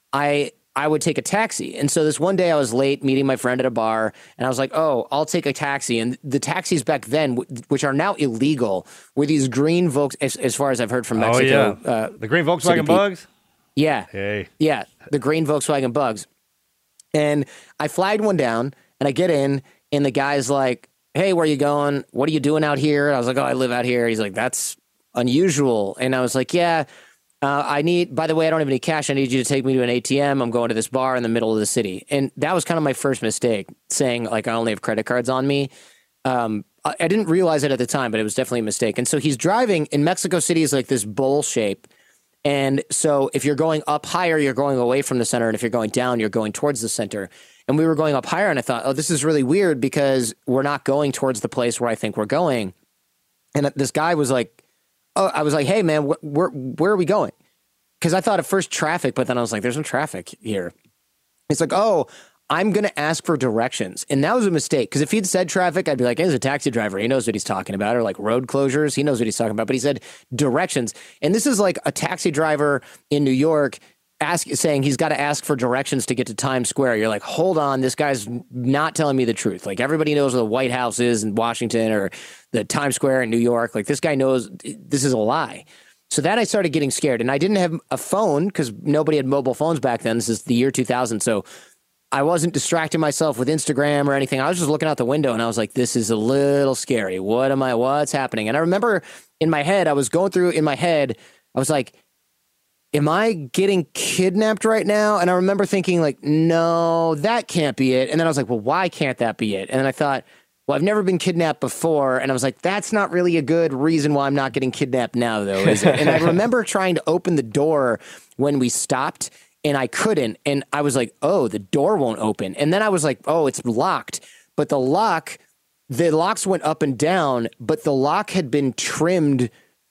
F: I I would take a taxi. And so this one day I was late meeting my friend at a bar and I was like, oh, I'll take a taxi. And the taxis back then, wh- which are now illegal, were these green Volks, as, as far as I've heard from Mexico.
J: Oh yeah.
F: uh,
J: the green
F: City
J: Volkswagen
F: Pete.
J: Bugs.
F: Yeah.
J: Hey.
F: Yeah, the green Volkswagen Bugs. And I flagged one down and I get in and the guy's like, hey, where you going? What are you doing out here? And I was like, oh, I live out here. He's like, that's unusual. And I was like, yeah, uh, I need, by the way, I don't have any cash. I need you to take me to an A T M. I'm going to this bar in the middle of the city. And that was kind of my first mistake, saying like, I only have credit cards on me. Um, I, I didn't realize it at the time, but it was definitely a mistake. And so he's driving in Mexico City is like this bowl shape. And so if you're going up higher, you're going away from the center. And if you're going down, you're going towards the center. And we were going up higher. And I thought, oh, this is really weird because we're not going towards the place where I think we're going. And this guy was like, oh, I was like, hey, man, wh- where, where are we going? Because I thought at first traffic, but then I was like, there's no traffic here. It's like, oh, I'm going to ask for directions. And that was a mistake. Because if he'd said traffic, I'd be like, hey, he's a taxi driver. He knows what he's talking about. Or like road closures. He knows what he's talking about. But he said directions. And this is like a taxi driver in New York ask, saying he's got to ask for directions to get to Times Square. You're like, hold on, this guy's not telling me the truth. Like everybody knows where the White House is in Washington or the Times Square in New York. Like this guy knows this is a lie. So then I started getting scared. And I didn't have a phone because nobody had mobile phones back then. This is the year two thousand. So I wasn't distracting myself with Instagram or anything. I was just looking out the window and I was like, this is a little scary. What am I, what's happening? And I remember in my head, I was going through in my head, I was like, am I getting kidnapped right now? And I remember thinking like, no, that can't be it. And then I was like, well, why can't that be it? And then I thought, well, I've never been kidnapped before. And I was like, that's not really a good reason why I'm not getting kidnapped now, though, is it? And I remember trying to open the door when we stopped. And I couldn't. And I was like, oh, the door won't open. And then I was like, oh, it's locked. But the lock, the locks went up and down, but the lock had been trimmed.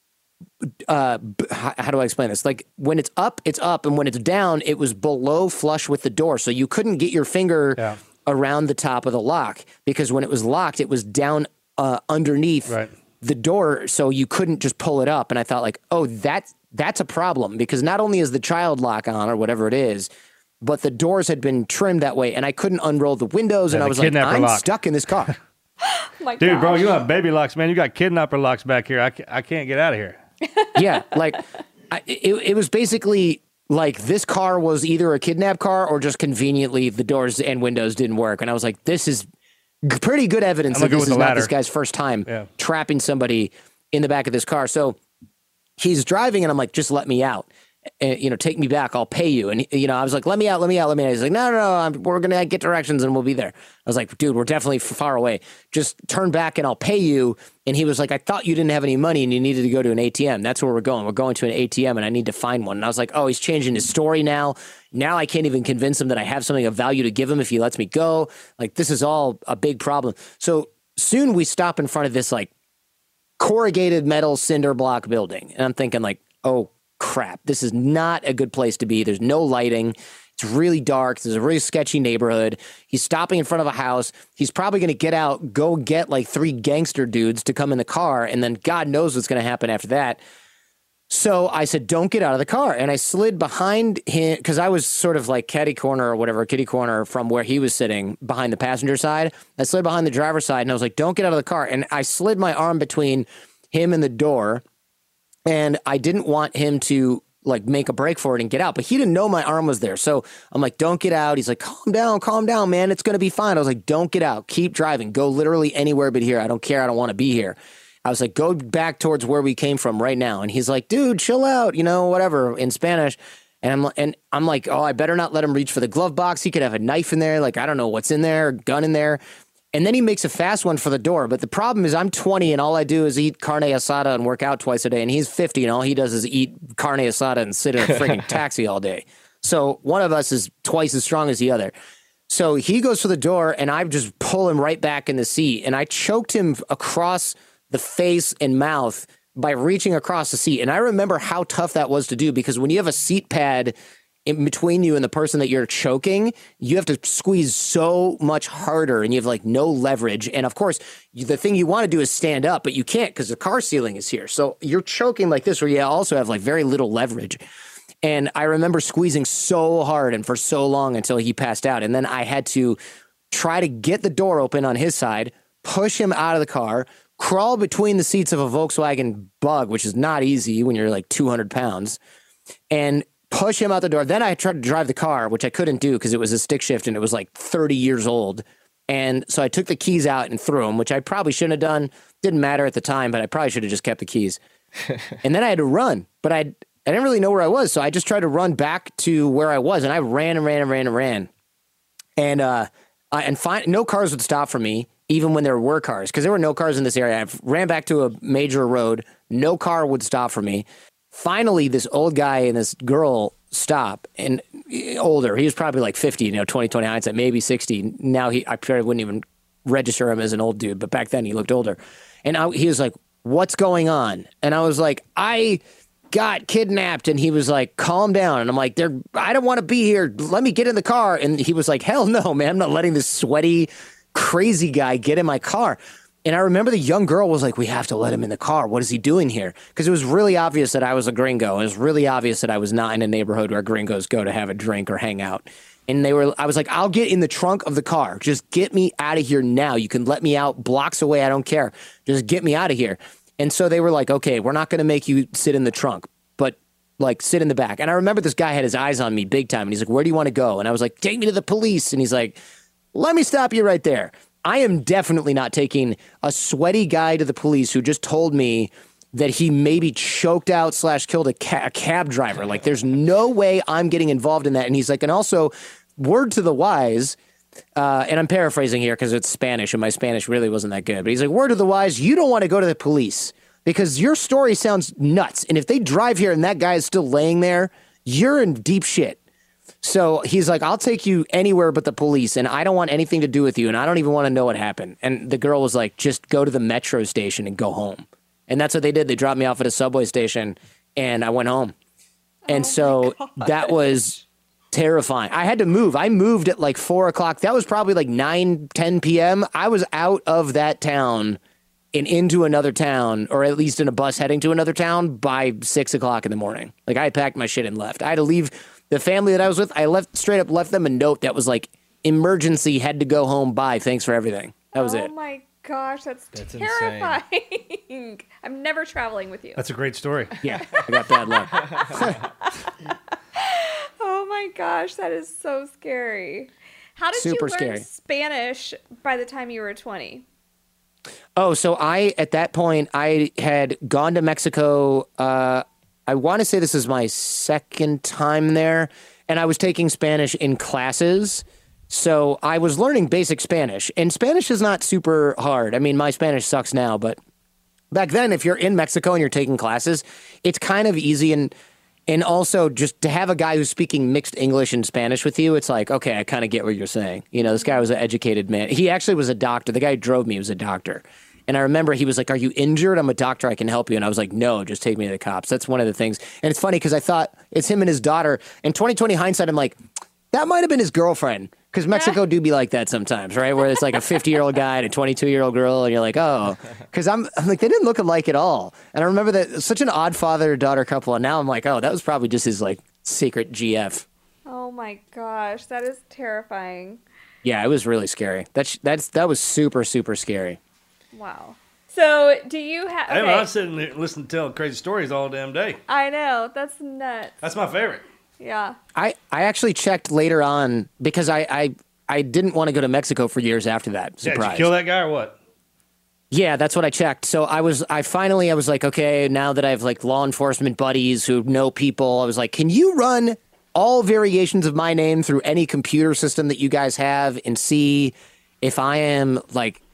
F: Uh, how, how do I explain this? Like when it's up, it's up. And when it's down, it was below flush with the door. So you couldn't get your finger yeah. around the top of the lock because when it was locked, it was down uh, underneath right. the door. So you couldn't just pull it up. And I thought like, oh, that's, That's a problem because not only is the child lock on or whatever it is, but the doors had been trimmed that way and I couldn't unroll the windows yeah, and I was like, I'm lock. stuck in this car.
I: My
J: Dude,
I: gosh.
J: bro, you have baby locks, man. You got kidnapper locks back here. I can't, I can't get out of here.
F: Yeah, like I, it, it was basically like this car was either a kidnap car or just conveniently the doors and windows didn't work. And I was like, this is g- pretty good evidence that this is not this guy's first time yeah. trapping somebody in the back of this car. So he's driving and I'm like, just let me out. Uh, you know, take me back. I'll pay you. And, you know, I was like, let me out, let me out, let me out. He's like, no, no, no, I'm, we're going to get directions and we'll be there. I was like, dude, we're definitely far away. Just turn back and I'll pay you. And he was like, I thought you didn't have any money and you needed to go to an A T M. That's where we're going. We're going to an A T M and I need to find one. And I was like, oh, he's changing his story now. Now I can't even convince him that I have something of value to give him if he lets me go. Like, this is all a big problem. So soon we stop in front of this, like, corrugated metal cinder block building. And I'm thinking like, oh crap, this is not a good place to be. There's no lighting. It's really dark. There's a really sketchy neighborhood. He's stopping in front of a house. He's probably going to get out, go get like three gangster dudes to come in the car. And then God knows what's going to happen after that. So I said, don't get out of the car. And I slid behind him because I was sort of like catty corner or whatever, kitty corner from where he was sitting behind the passenger side. I slid behind the driver's side and I was like, don't get out of the car. And I slid my arm between him and the door. And I didn't want him to like make a break for it and get out, but he didn't know my arm was there. So I'm like, don't get out. He's like, calm down, calm down, man. It's going to be fine. I was like, don't get out. Keep driving. Go literally anywhere but here. I don't care. I don't want to be here. I was like, go back towards where we came from right now. And he's like, dude, chill out, you know, whatever, in Spanish. And I'm, and I'm like, oh, I better not let him reach for the glove box. He could have a knife in there. Like, I don't know what's in there, a gun in there. And then he makes a fast one for the door. But the problem is I'm twenty and all I do is eat carne asada and work out twice a day. And he's fifty and all he does is eat carne asada and sit in a freaking taxi all day. So one of us is twice as strong as the other. So he goes for the door and I just pull him right back in the seat. And I choked him across the face and mouth by reaching across the seat. And I remember how tough that was to do because when you have a seat pad in between you and the person that you're choking, you have to squeeze so much harder and you have like no leverage. And of course, you, the thing you want to do is stand up, but you can't because the car ceiling is here. So you're choking like this where you also have like very little leverage. And I remember squeezing so hard and for so long until he passed out. And then I had to try to get the door open on his side, push him out of the car, crawl between the seats of a Volkswagen Bug, which is not easy when you're like two hundred pounds, and push him out the door. Then I tried to drive the car, which I couldn't do because it was a stick shift and it was like thirty years old. And so I took the keys out and threw them, which I probably shouldn't have done. Didn't matter at the time, but I probably should have just kept the keys. And then I had to run, but I I didn't really know where I was. So I just tried to run back to where I was and I ran and ran and ran and ran. And, uh, I, and find, no cars would stop for me, even when there were cars, because there were no cars in this area. I ran back to a major road. No car would stop for me. Finally, this old guy and this girl stop, and older. He was probably like fifty, you know, twenty twenty hindsight, maybe sixty. Now he, I probably wouldn't even register him as an old dude, but back then he looked older. And I, he was like, what's going on? And I was like, I got kidnapped. And he was like, calm down. And I'm like, "There, I don't want to be here. Let me get in the car." And he was like, hell no, man. I'm not letting this sweaty, crazy guy get in my car. And I remember the young girl was like, we have to let him in the car. What is he doing here? Because it was really obvious that I was a gringo. It was really obvious that I was not in a neighborhood where gringos go to have a drink or hang out. And they were, I was like, I'll get in the trunk of the car. Just get me out of here now. You can let me out blocks away. I don't care. Just get me out of here. And so they were like, okay, we're not going to make you sit in the trunk. But like sit in the back. And I remember this guy had his eyes on me big time. And he's like, where do you want to go? And I was like, take me to the police. And he's like, let me stop you right there. I am definitely not taking a sweaty guy to the police who just told me that he maybe choked out slash killed a, ca- a cab driver. Like, there's no way I'm getting involved in that. And he's like, and also, word to the wise, uh, and I'm paraphrasing here because it's Spanish and my Spanish really wasn't that good. But he's like, word to the wise, you don't want to go to the police because your story sounds nuts. And if they drive here and that guy is still laying there, you're in deep shit. So he's like, I'll take you anywhere but the police, and I don't want anything to do with you, and I don't even want to know what happened. And the girl was like, just go to the metro station and go home. And that's what they did. They dropped me off at a subway station, and I went home. And oh so that was terrifying. I had to move. I moved at like four o'clock. That was probably like nine, ten p.m. I was out of that town and into another town, or at least in a bus heading to another town by six o'clock in the morning. Like, I packed my shit and left. I had to leave the family that I was with. I left straight up left them a note that was like, emergency, had to go home. Bye. Thanks for everything. That was
I: oh
F: it.
I: Oh my gosh, that's,
J: that's
I: terrifying. I'm never traveling with you.
J: That's a great story.
F: Yeah, I got bad luck.
I: Oh my gosh, that is so scary. How did
F: Super
I: you learn
F: scary.
I: Spanish by the time you were twenty?
F: Oh, so I, at that point, I had gone to Mexico. Uh, I want to say this is my second time there, and I was taking Spanish in classes. So I was learning basic Spanish, and Spanish is not super hard. I mean, my Spanish sucks now, but back then, if you're in Mexico and you're taking classes, it's kind of easy. And and also just to have a guy who's speaking mixed English and Spanish with you, it's like, okay, I kind of get what you're saying. You know, this guy was an educated man. He actually was a doctor. The guy who drove me was a doctor. And I remember he was like, are you injured? I'm a doctor. I can help you. And I was like, no, just take me to the cops. That's one of the things. And it's funny because I thought it's him and his daughter. In twenty twenty hindsight, I'm like, that might have been his girlfriend. Because Mexico do be like that sometimes, right? Where it's like a fifty-year-old guy and a twenty-two-year-old girl, and you're like, oh. Because I'm, I'm like, they didn't look alike at all. And I remember that such an odd father-daughter couple, and now I'm like, oh, that was probably just his, like, secret G F.
I: Oh, my gosh. That is terrifying.
F: Yeah, it was really scary. That's that's That was super, super scary.
I: Wow. So, do you have...
J: Hey,
I: okay.
J: man, I'm sitting there listening to telling crazy stories all damn day.
I: I know. That's nuts.
J: That's my favorite.
I: Yeah.
F: I, I actually checked later on because I, I, I didn't want to go to Mexico for years after that. Surprise.
J: Yeah, did you kill that guy or what?
F: Yeah, that's what I checked. So I was, I finally, I was like, okay, now that I have like law enforcement buddies who know people, I was like, can you run all variations of my name through any computer system that you guys have and see if I am like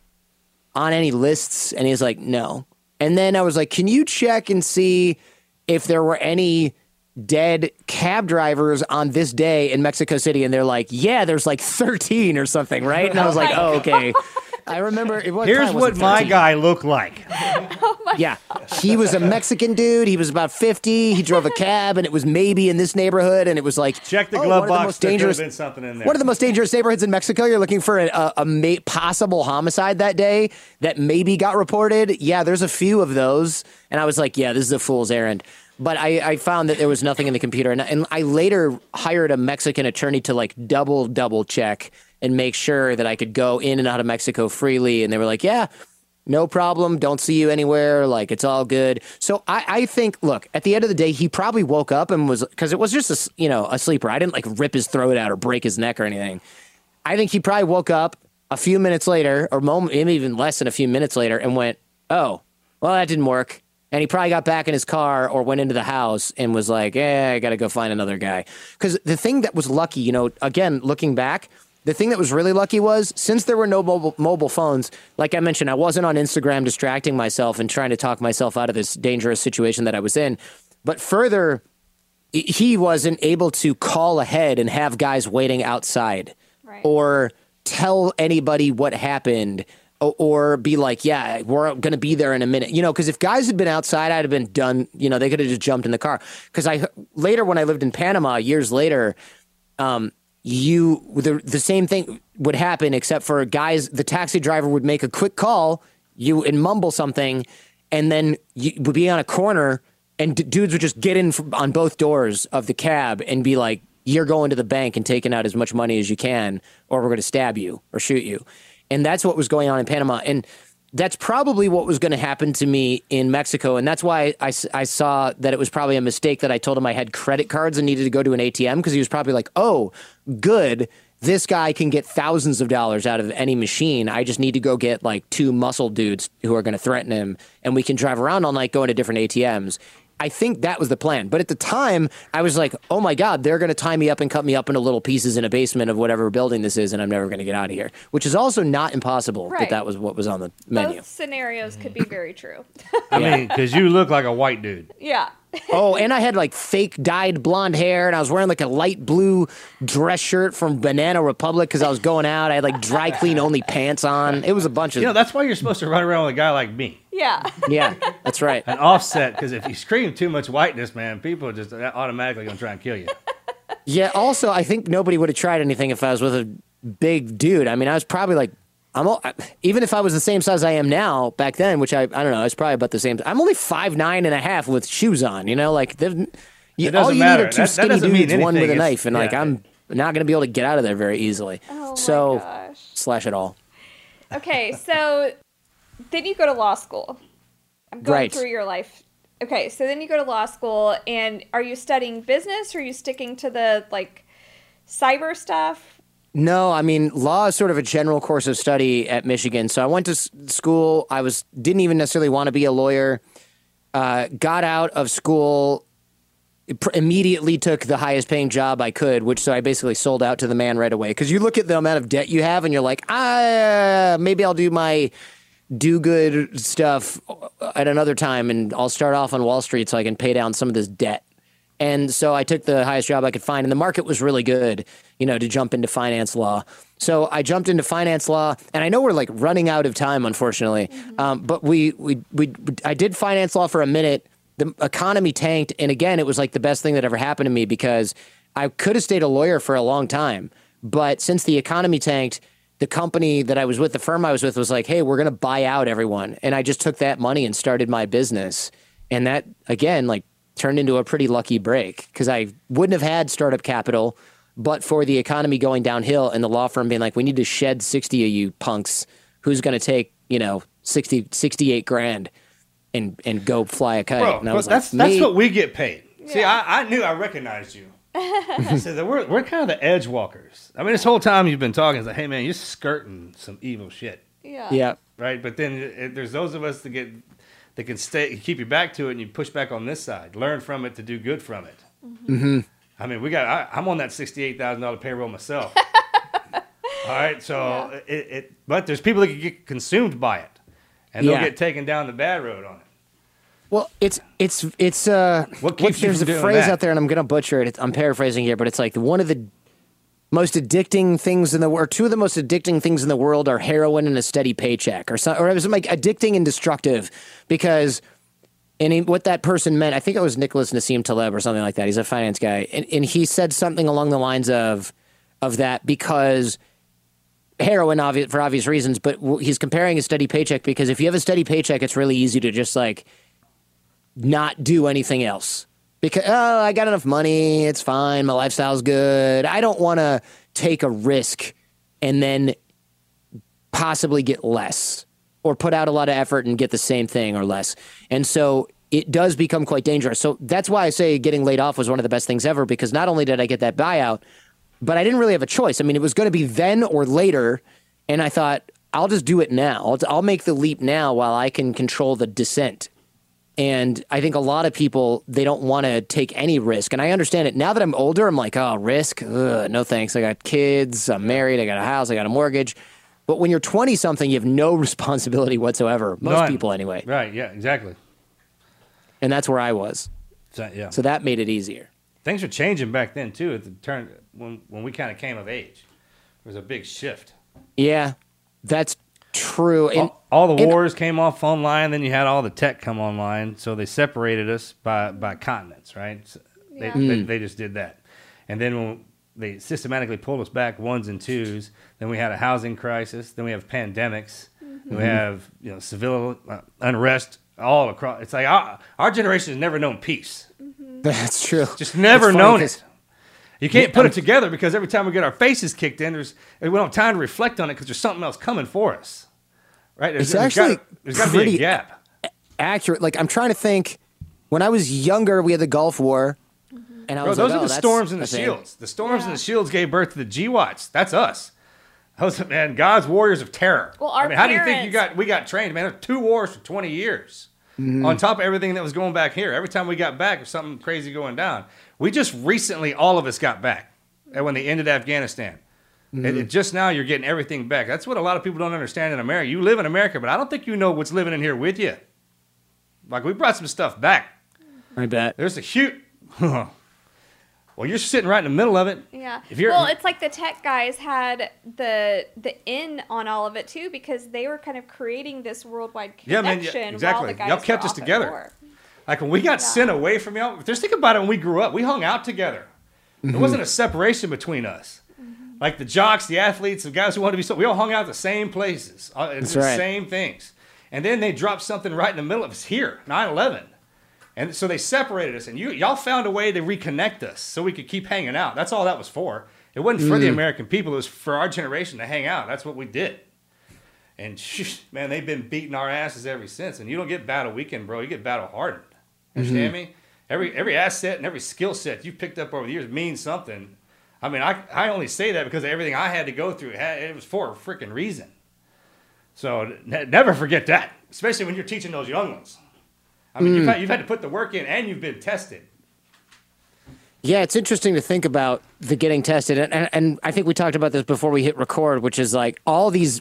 F: on any lists? And he's like, no. And then I was like, can you check and see if there were any dead cab drivers on this day in Mexico City? And they're like, yeah, there's like thirteen or something, right? And I was like, oh, okay. I remember. It, what
J: Here's what my guy looked like.
I: Oh my
F: yeah, he was a Mexican dude. He was about fifty. He drove a cab, and it was maybe in this neighborhood. And it was like,
J: check the
F: oh,
J: glove
F: one of the
J: box.
F: most
J: There could have
F: dangerous,
J: been something in there.
F: one of the most dangerous neighborhoods in Mexico. You're looking for a, a, a ma- possible homicide that day that maybe got reported. Yeah, there's a few of those. And I was like, yeah, this is a fool's errand. But I, I found that there was nothing in the computer. And, and I later hired a Mexican attorney to like double, double check and make sure that I could go in and out of Mexico freely. And they were like, yeah, no problem. Don't see you anywhere. Like, it's all good. So I, I think, look, at the end of the day, he probably woke up and was, because it was just, a, you know, a sleeper. I didn't like rip his throat out or break his neck or anything. I think he probably woke up a few minutes later or moment, maybe even less than a few minutes later and went, oh, well, that didn't work. And he probably got back in his car or went into the house and was like, eh, I got to go find another guy. Because the thing that was lucky, you know, again, looking back, the thing that was really lucky was since there were no mobile, mobile phones, like I mentioned, I wasn't on Instagram distracting myself and trying to talk myself out of this dangerous situation that I was in. But further, he wasn't able to call ahead and have guys waiting outside right. or tell anybody what happened. Or be like, yeah, we're going to be there in a minute. You know, because if guys had been outside, I'd have been done. You know, they could have just jumped in the car. Because I later, when I lived in Panama years later, um, you the the same thing would happen, except for guys, the taxi driver would make a quick call, you and mumble something, and then you would be on a corner, and d- dudes would just get in from, on both doors of the cab and be like, you're going to the bank and taking out as much money as you can, or we're going to stab you or shoot you. And that's what was going on in Panama. And that's probably what was going to happen to me in Mexico. And that's why I, I saw that it was probably a mistake that I told him I had credit cards and needed to go to an A T M, because he was probably like, oh, good. This guy can get thousands of dollars out of any machine. I just need to go get like two muscle dudes who are going to threaten him, and we can drive around all night going to different A T Ms. I think that was the plan. But at the time, I was like, oh my God, they're going to tie me up and cut me up into little pieces in a basement of whatever building this is, and I'm never going to get out of here, which is also not impossible,
I: Right.
F: but that was what was on the menu.
I: Both scenarios could be very true.
J: I mean, because you look like a white dude.
I: Yeah.
F: Oh, and I had like fake dyed blonde hair, and I was wearing like a light blue dress shirt from Banana Republic because I was going out. I had like dry clean only pants on. It was a bunch of.
J: You know, that's why you're supposed to run around with a guy like me.
I: Yeah.
F: Yeah, that's right.
J: An offset, because if you scream too much whiteness, man, people are just automatically going to try and kill you.
F: Yeah, also, I think nobody would have tried anything if I was with a big dude. I mean, I was probably like, I'm all, even if I was the same size I am now back then, which I I don't know, I was probably about the same. I'm only five nine and a half with shoes on. You know, like you,
J: It
F: all
J: doesn't
F: you
J: matter.
F: need are two
J: That- that
F: skinny
J: doesn't mean
F: dudes, one with a
J: anything.
F: knife, and
J: It's-
F: like
J: yeah.
F: I'm not going to be able to get out of there very easily.
I: Oh, my
F: so
I: gosh.
F: slash it all.
I: Okay, so then you go to law school. I'm going
F: Right.
I: through your life. Okay, so then you go to law school, and are you studying business, or are you sticking to the like cyber stuff?
F: No, I mean, law is sort of a general course of study at Michigan. So I went to s- school. I was didn't even necessarily want to be a lawyer. Uh, got out of school, pr- immediately took the highest paying job I could, which so I basically sold out to the man right away. Because you look at the amount of debt you have, and you're like, ah, maybe I'll do my do good stuff at another time, and I'll start off on Wall Street so I can pay down some of this debt. And so I took the highest job I could find, and the market was really good, you know, to jump into finance law. So I jumped into finance law, and I know we're like running out of time, unfortunately. Um, but we, we, we, I did finance law for a minute. The economy tanked, and again, it was like the best thing that ever happened to me because I could have stayed a lawyer for a long time. But since the economy tanked, the company that I was with, the firm I was with, was like, hey, we're going to buy out everyone. And I just took that money and started my business. And that, again, like, turned into a pretty lucky break because I wouldn't have had startup capital, but for the economy going downhill and the law firm being like, we need to shed sixty of you punks. Who's going to take, you know, sixty, sixty-eight grand and, and go fly a kite?
J: Bro,
F: and I was
J: but that's
F: like,
J: that's
F: me?
J: what we get paid. See, I, I knew I recognized you. So that we're we're kind of the edge walkers. I mean, this whole time you've been talking, it's like, hey man, you're skirting some evil shit,
I: Yeah.
F: Yeah.
J: right? But then it, there's those of us that get that can stay, keep your back to it, and you push back on this side, learn from it to do good from it.
F: Mm-hmm.
J: I mean, we got. I, I'm on that sixty-eight thousand dollar payroll myself. All right, so it, it. But there's people that can get consumed by it, and they'll
F: Yeah.
J: get taken down the bad road on it.
F: Well, it's it's it's uh.
J: What keeps you
F: there's
J: from
F: a
J: doing
F: phrase
J: that?
F: out there, and I'm gonna butcher it. It's, I'm paraphrasing here, but it's like one of the most addicting things in the world. Two of the most addicting things in the world are heroin and a steady paycheck, or some, or it was like addicting and destructive, because. And he, what that person meant, I think it was Nicholas Nassim Taleb or something like that. He's a finance guy, and, and he said something along the lines of of that because heroin, obvious for obvious reasons, but w- he's comparing a steady paycheck because if you have a steady paycheck, it's really easy to just like not do anything else because oh, I got enough money, it's fine, my lifestyle's good. I don't want to take a risk and then possibly get less. Or put out a lot of effort and get the same thing or less. And so it does become quite dangerous. So that's why I say getting laid off was one of the best things ever, because not only did I get that buyout, but I didn't really have a choice. I mean, it was going to be then or later. And I thought, I'll just do it now. I'll, I'll make the leap now while I can control the descent. And I think a lot of people, they don't want to take any risk. And I understand it. Now that I'm older, I'm like, oh, risk? Ugh, no thanks. I got kids. I'm married. I got a house. I got a mortgage. But when you're twenty-something, you have no responsibility whatsoever. Most
J: None.
F: people, anyway.
J: Right? Yeah, exactly.
F: And that's where I was.
J: So, yeah.
F: So that made it easier.
J: Things were changing back then too. At the turn when when we kind of came of age, there was a big shift.
F: Yeah, that's true. And,
J: all, all the
F: and-
J: wars came off online. Then you had all the tech come online. So they separated us by, by continents, right? So they,
I: Yeah.
J: they,
F: Mm.
J: they just did that. And then when they systematically pulled us back ones and twos, then we had a housing crisis. Then we have pandemics.
I: Mm-hmm.
J: We have you know civil uh, unrest all across. It's like our, our generation has never known peace.
F: That's true.
J: Just never
F: It's funny
J: known
F: 'cause-
J: it. You can't
F: Yeah,
J: put
F: I'm-
J: it together because every time we get our faces kicked in, there's we don't have time to reflect on it because there's something else coming for us. Right? There's,
F: It's
J: there's
F: actually
J: gotta, there's got to be
F: pretty
J: a gap.
F: accurate. Like, I'm trying to think. When I was younger, we had the Gulf War. And I
J: Bro,
F: was
J: those
F: like,
J: are
F: oh,
J: the
F: that's
J: storms and
F: a
J: the
F: thing.
J: shields. The storms and the shields gave birth to the G-Watts. That's us. Those, man, God's warriors of terror.
I: Well, our
J: I mean, how do you think
I: parents-
J: you got? We got trained, man. There were two wars for twenty years.
F: Mhm.
J: On top of everything that was going back here. Every time we got back, there's something crazy going down. We just recently, all of us got back. And when they ended Afghanistan.
F: Mhm.
J: And it, just now, you're getting everything back. That's what a lot of people don't understand in America. You live in America, but I don't think you know what's living in here with you. Like, we brought some stuff back.
F: I bet.
J: There's a huge... Well, you're sitting right in the middle of it.
I: Yeah.
J: If you're,
I: well, it's like the tech guys had the the in on all of it too, because they were kind of creating this worldwide
J: yeah,
I: connection.
J: man, yeah, exactly.
I: While the guys
J: Y'all kept
I: were
J: us
I: off at
J: together.
I: war.
J: Like when we got sent away from y'all. Just think about it. When we grew up, we hung out together.
F: Mm-hmm.
J: There wasn't a separation between us. Mm-hmm. Like the jocks, the athletes, the guys who wanted to be so. We all hung out at the same places. Uh,
F: That's
J: the
F: right.
J: same things. And then they dropped something right in the middle of us here, nine eleven. And so they separated us, and you y'all found a way to reconnect us so we could keep hanging out. That's all that was for. It wasn't for the
F: Mm.
J: American people. It was for our generation to hang out. That's what we did. And shh, man, they've been beating our asses ever since. And you don't get battle weekend, bro. You get battle hardened. Understand
F: Mhm.
J: me? Every every asset and every skill set you've picked up over the years means something. I mean, I I only say that because of everything I had to go through. It, had, it was for a freaking reason. So ne- never forget that, especially when you're teaching those young ones. I mean,
F: Mm.
J: you've, had, you've had to put the work in and you've been tested.
F: Yeah, it's interesting to think about the getting tested. And, and, and I think we talked about this before we hit record, which is like all these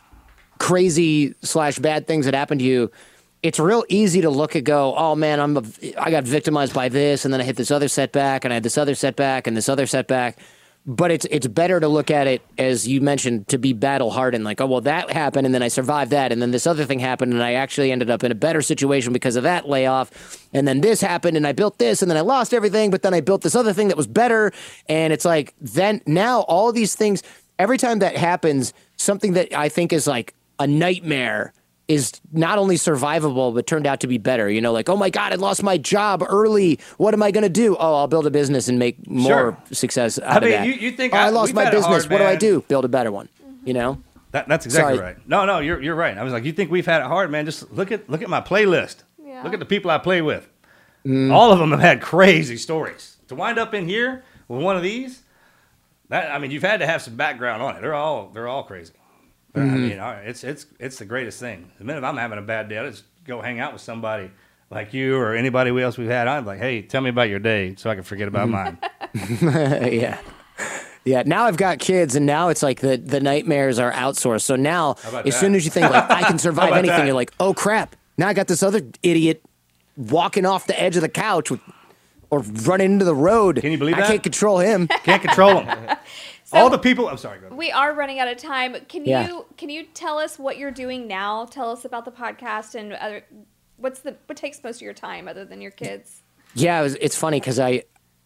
F: crazy slash bad things that happen to you. It's real easy to look and go, oh man, I'm a, I got victimized by this, and then I hit this other setback, and I had this other setback, and this other setback. But it's it's better to look at it, as you mentioned, to be battle hardened. Like, oh well, that happened, and then I survived that, and then this other thing happened, and I actually ended up in a better situation because of that layoff, and then this happened, and I built this, and then I lost everything, but then I built this other thing that was better, and it's like then now all these things. Every time that happens, something that I think is like a nightmare is not only survivable, but turned out to be better. You know, like, oh my God, I lost my job early. What am I going to do? Oh, I'll build a business and make more
J: Sure.
F: success out
J: I
F: of
J: mean,
F: that.
J: you, you think
F: oh, I,
J: I,
F: lost
J: we've
F: my
J: had it
F: business.
J: hard,
F: what do I
J: man.
F: do? Build a better one. You know?
J: That, that's exactly
F: Sorry.
J: right. No, no, you're you're right. I was like, you think we've had it hard, man? Just look at look at my playlist.
I: Yeah.
J: Look at the people I play with.
F: Mm.
J: All of them have had crazy stories. To wind up in here with one of these, that I mean, you've had to have some background on it. They're all they're all crazy. But, I
F: Mhm.
J: mean, all right, it's it's it's the greatest thing. The minute I'm having a bad day, I just go hang out with somebody like you or anybody else we've had. I'm like, hey, tell me about your day so I can forget about mine.
F: yeah. Yeah, now I've got kids, and now it's like the, the nightmares are outsourced. So now,
J: How about
F: as
J: that?
F: soon as you think, like, I can
J: How
F: survive
J: about
F: anything,
J: that?
F: you're like, oh, crap. Now I got this other idiot walking off the edge of the couch with, or running into the road. Can you
J: believe
F: I
J: that?
F: can't control him.
J: Can't control him. All the people, I'm sorry, go ahead.
I: We are running out of time. Can
F: Yeah.
I: you can you tell us what you're doing now? Tell us about the podcast and other. What's the what takes most of your time other than your kids?
F: Yeah, it was, it's funny because I,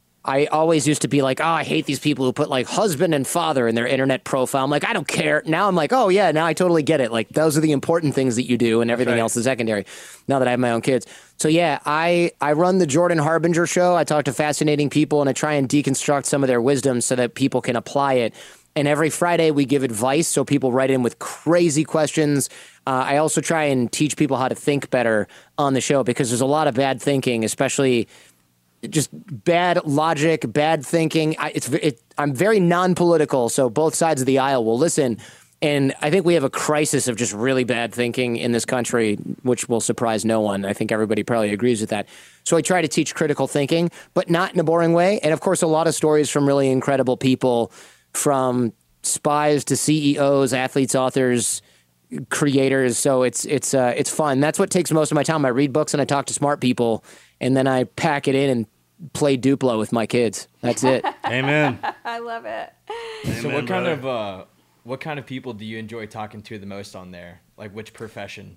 F: I always used to be like, oh, I hate these people who put like husband and father in their internet profile. I'm like, I don't care. Now I'm like, oh yeah, now I totally get it. Like those are the important things that you do, and everything
J: right.
F: else is secondary. Now that I have my own kids, so yeah, I I run the Jordan Harbinger show. I talk to fascinating people, and I try and deconstruct some of their wisdom so that people can apply it. And every Friday we give advice, so people write in with crazy questions. Uh, I also try and teach people how to think better on the show because there's a lot of bad thinking, especially just bad logic, bad thinking. I, it's it, I'm very non-political, so both sides of the aisle will listen. And I think we have a crisis of just really bad thinking in this country, which will surprise no one. I think everybody probably agrees with that. So I try to teach critical thinking, but not in a boring way. And of course, a lot of stories from really incredible people, from spies to C E Os, athletes, authors, creators. So it's it's uh, it's fun. That's what takes most of my time. I read books and I talk to smart people, and then I pack it in and play Duplo with my kids. That's it.
J: Amen.
I: I love it.
E: So
J: Amen,
E: what kind
J: brother.
E: of uh, what kind of people do you enjoy talking to the most on there? Like which profession?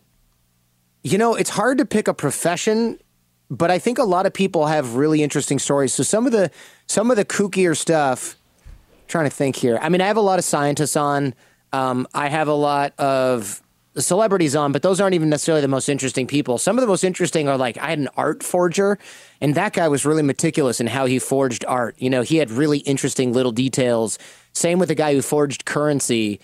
F: You know, it's hard to pick a profession, but I think a lot of people have really interesting stories. So some of the some of the kookier stuff. Trying to think here. I mean, I have a lot of scientists on. Um, I have a lot of celebrities on, but those aren't even necessarily the most interesting people. Some of the most interesting are like, I had an art forger, and that guy was really meticulous in how he forged art. You know, he had really interesting little details. Same with the guy who forged currency.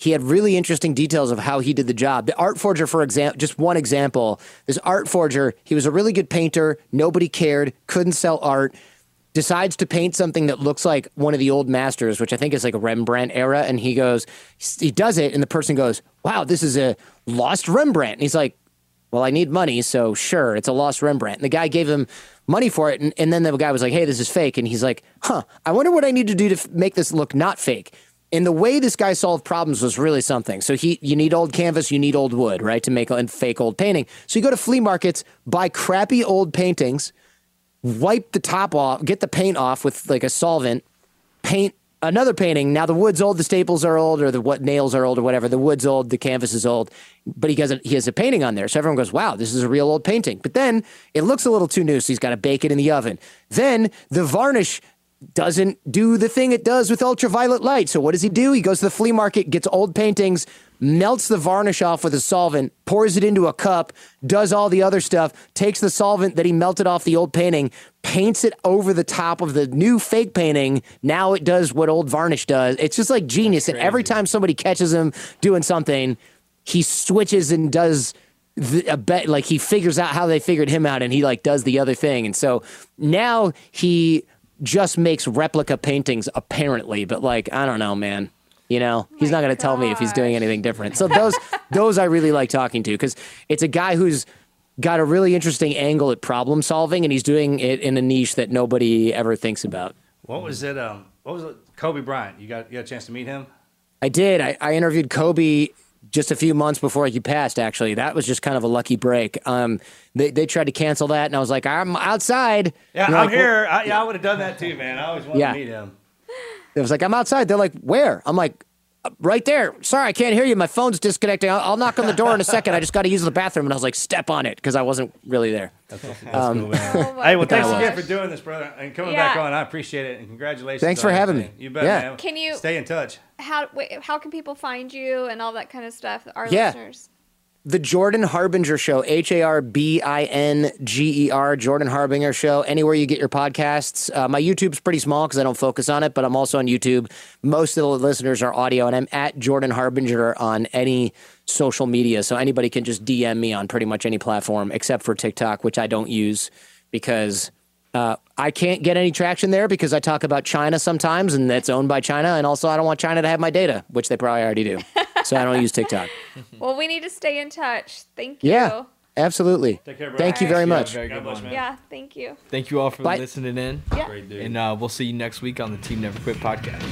F: he had really interesting details of how he did the job. The art forger, for example, just one example, this art forger, he was a really good painter. Nobody cared, couldn't sell art. Decides to paint something that looks like one of the old masters, which I think is like a Rembrandt era. And he goes, he does it. And the person goes, wow, this is a lost Rembrandt. And he's like, well, I need money. So sure, it's a lost Rembrandt. And the guy gave him money for it. And, and then the guy was like, hey, this is fake. And he's like, huh, I wonder what I need to do to f- make this look not fake. And the way this guy solved problems was really something. So he, you need old canvas, you need old wood, right, to make a fake old painting. So you go to flea markets, buy crappy old paintings, wipe the top off, get the paint off with like a solvent, paint another painting. Now the wood's old, the staples are old, or the what nails are old, or whatever. The wood's old, the canvas is old, but he has a, he has a painting on there. So everyone goes, wow, this is a real old painting. But then it looks a little too new, so he's got to bake it in the oven. Then the varnish doesn't do the thing it does with ultraviolet light. So what does he do? He goes to the flea market, gets old paintings, melts the varnish off with a solvent, pours it into a cup, does all the other stuff, takes the solvent that he melted off the old painting, paints it over the top of the new fake painting. Now it does what old varnish does. It's just like genius. And every time somebody catches him doing something, he switches and does the, a bet, like he figures out how they figured him out, and he like does the other thing. And so now he just makes replica paintings apparently, but like, I don't know, man. You know, he's not going to tell me if he's doing anything different. So those those I really like talking to, because it's a guy who's got a really interesting angle at problem solving, and he's doing it in a niche that nobody ever thinks about.
J: What was it? Um, what was it? Kobe Bryant. You got you got a chance to meet him?
F: I did. I, I interviewed Kobe just a few months before he passed, actually. That was just kind of a lucky break. Um, they, they tried to cancel that, and I was like, I'm outside.
J: Yeah,
F: I'm
J: like,
F: here.
J: I, yeah, I would have done that too, man. I always wanted
F: Yeah.
J: to meet him.
F: It was like, I'm outside. They're like, where? I'm like, right there. Sorry, I can't hear you. My phone's disconnecting. I'll, I'll knock on the door in a second. I just got to use the bathroom. And I was like, step on it, because I wasn't really there.
J: That's, that's
F: Um,
J: cool, man.
I: Oh my
J: Hey, well,
F: It kinda
J: thanks
F: was.
J: again for doing this, brother, and coming
I: Yeah.
J: back on. I appreciate it, and congratulations.
F: Thanks
J: on
F: for having
J: everything.
F: me.
J: You bet,
F: Yeah.
J: man.
I: Can you-
J: stay in touch?
I: How wait, how can people find you and all that kind of stuff? Our
F: Yeah.
I: listeners.
F: The Jordan Harbinger Show, H A R B I N G E R, Jordan Harbinger Show, anywhere you get your podcasts. Uh, my YouTube's pretty small because I don't focus on it, but I'm also on YouTube. Most of the listeners are audio, and I'm at Jordan Harbinger on any social media. So anybody can just D M me on pretty much any platform except for TikTok, which I don't use because uh, I can't get any traction there because I talk about China sometimes, and that's owned by China. And also, I don't want China to have my data, which they probably already do. So I don't use TikTok.
I: Well, we need to stay in touch. Thank you.
F: Yeah, absolutely.
J: Take care, bro.
F: Thank you
I: All right.
F: very
E: Yeah,
F: much.
E: very
J: God
E: good
J: bless,
E: one.
J: man.
I: Yeah, thank you.
E: Thank you all for
F: Bye.
E: listening in.
I: Yeah.
J: Great dude.
E: And uh, we'll see you next week on the Team Never Quit podcast.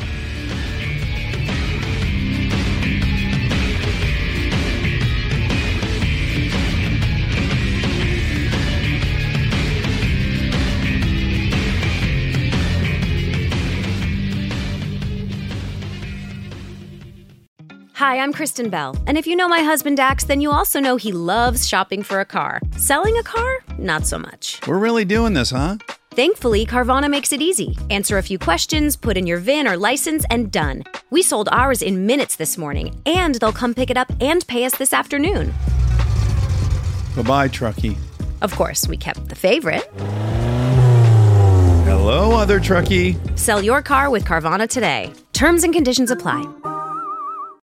L: Hi, I'm Kristen Bell, and if you know my husband Dax, then you also know he loves shopping for a car. Selling a car? Not so much.
B: We're really doing this, huh?
L: Thankfully, Carvana makes it easy. Answer a few questions, put in your V I N or license, and done. We sold ours in minutes this morning, and they'll come pick it up and pay us this afternoon.
B: Bye-bye, truckie.
L: Of course, we kept the favorite.
B: Hello, other truckie.
L: Sell your car with Carvana today. Terms and conditions apply.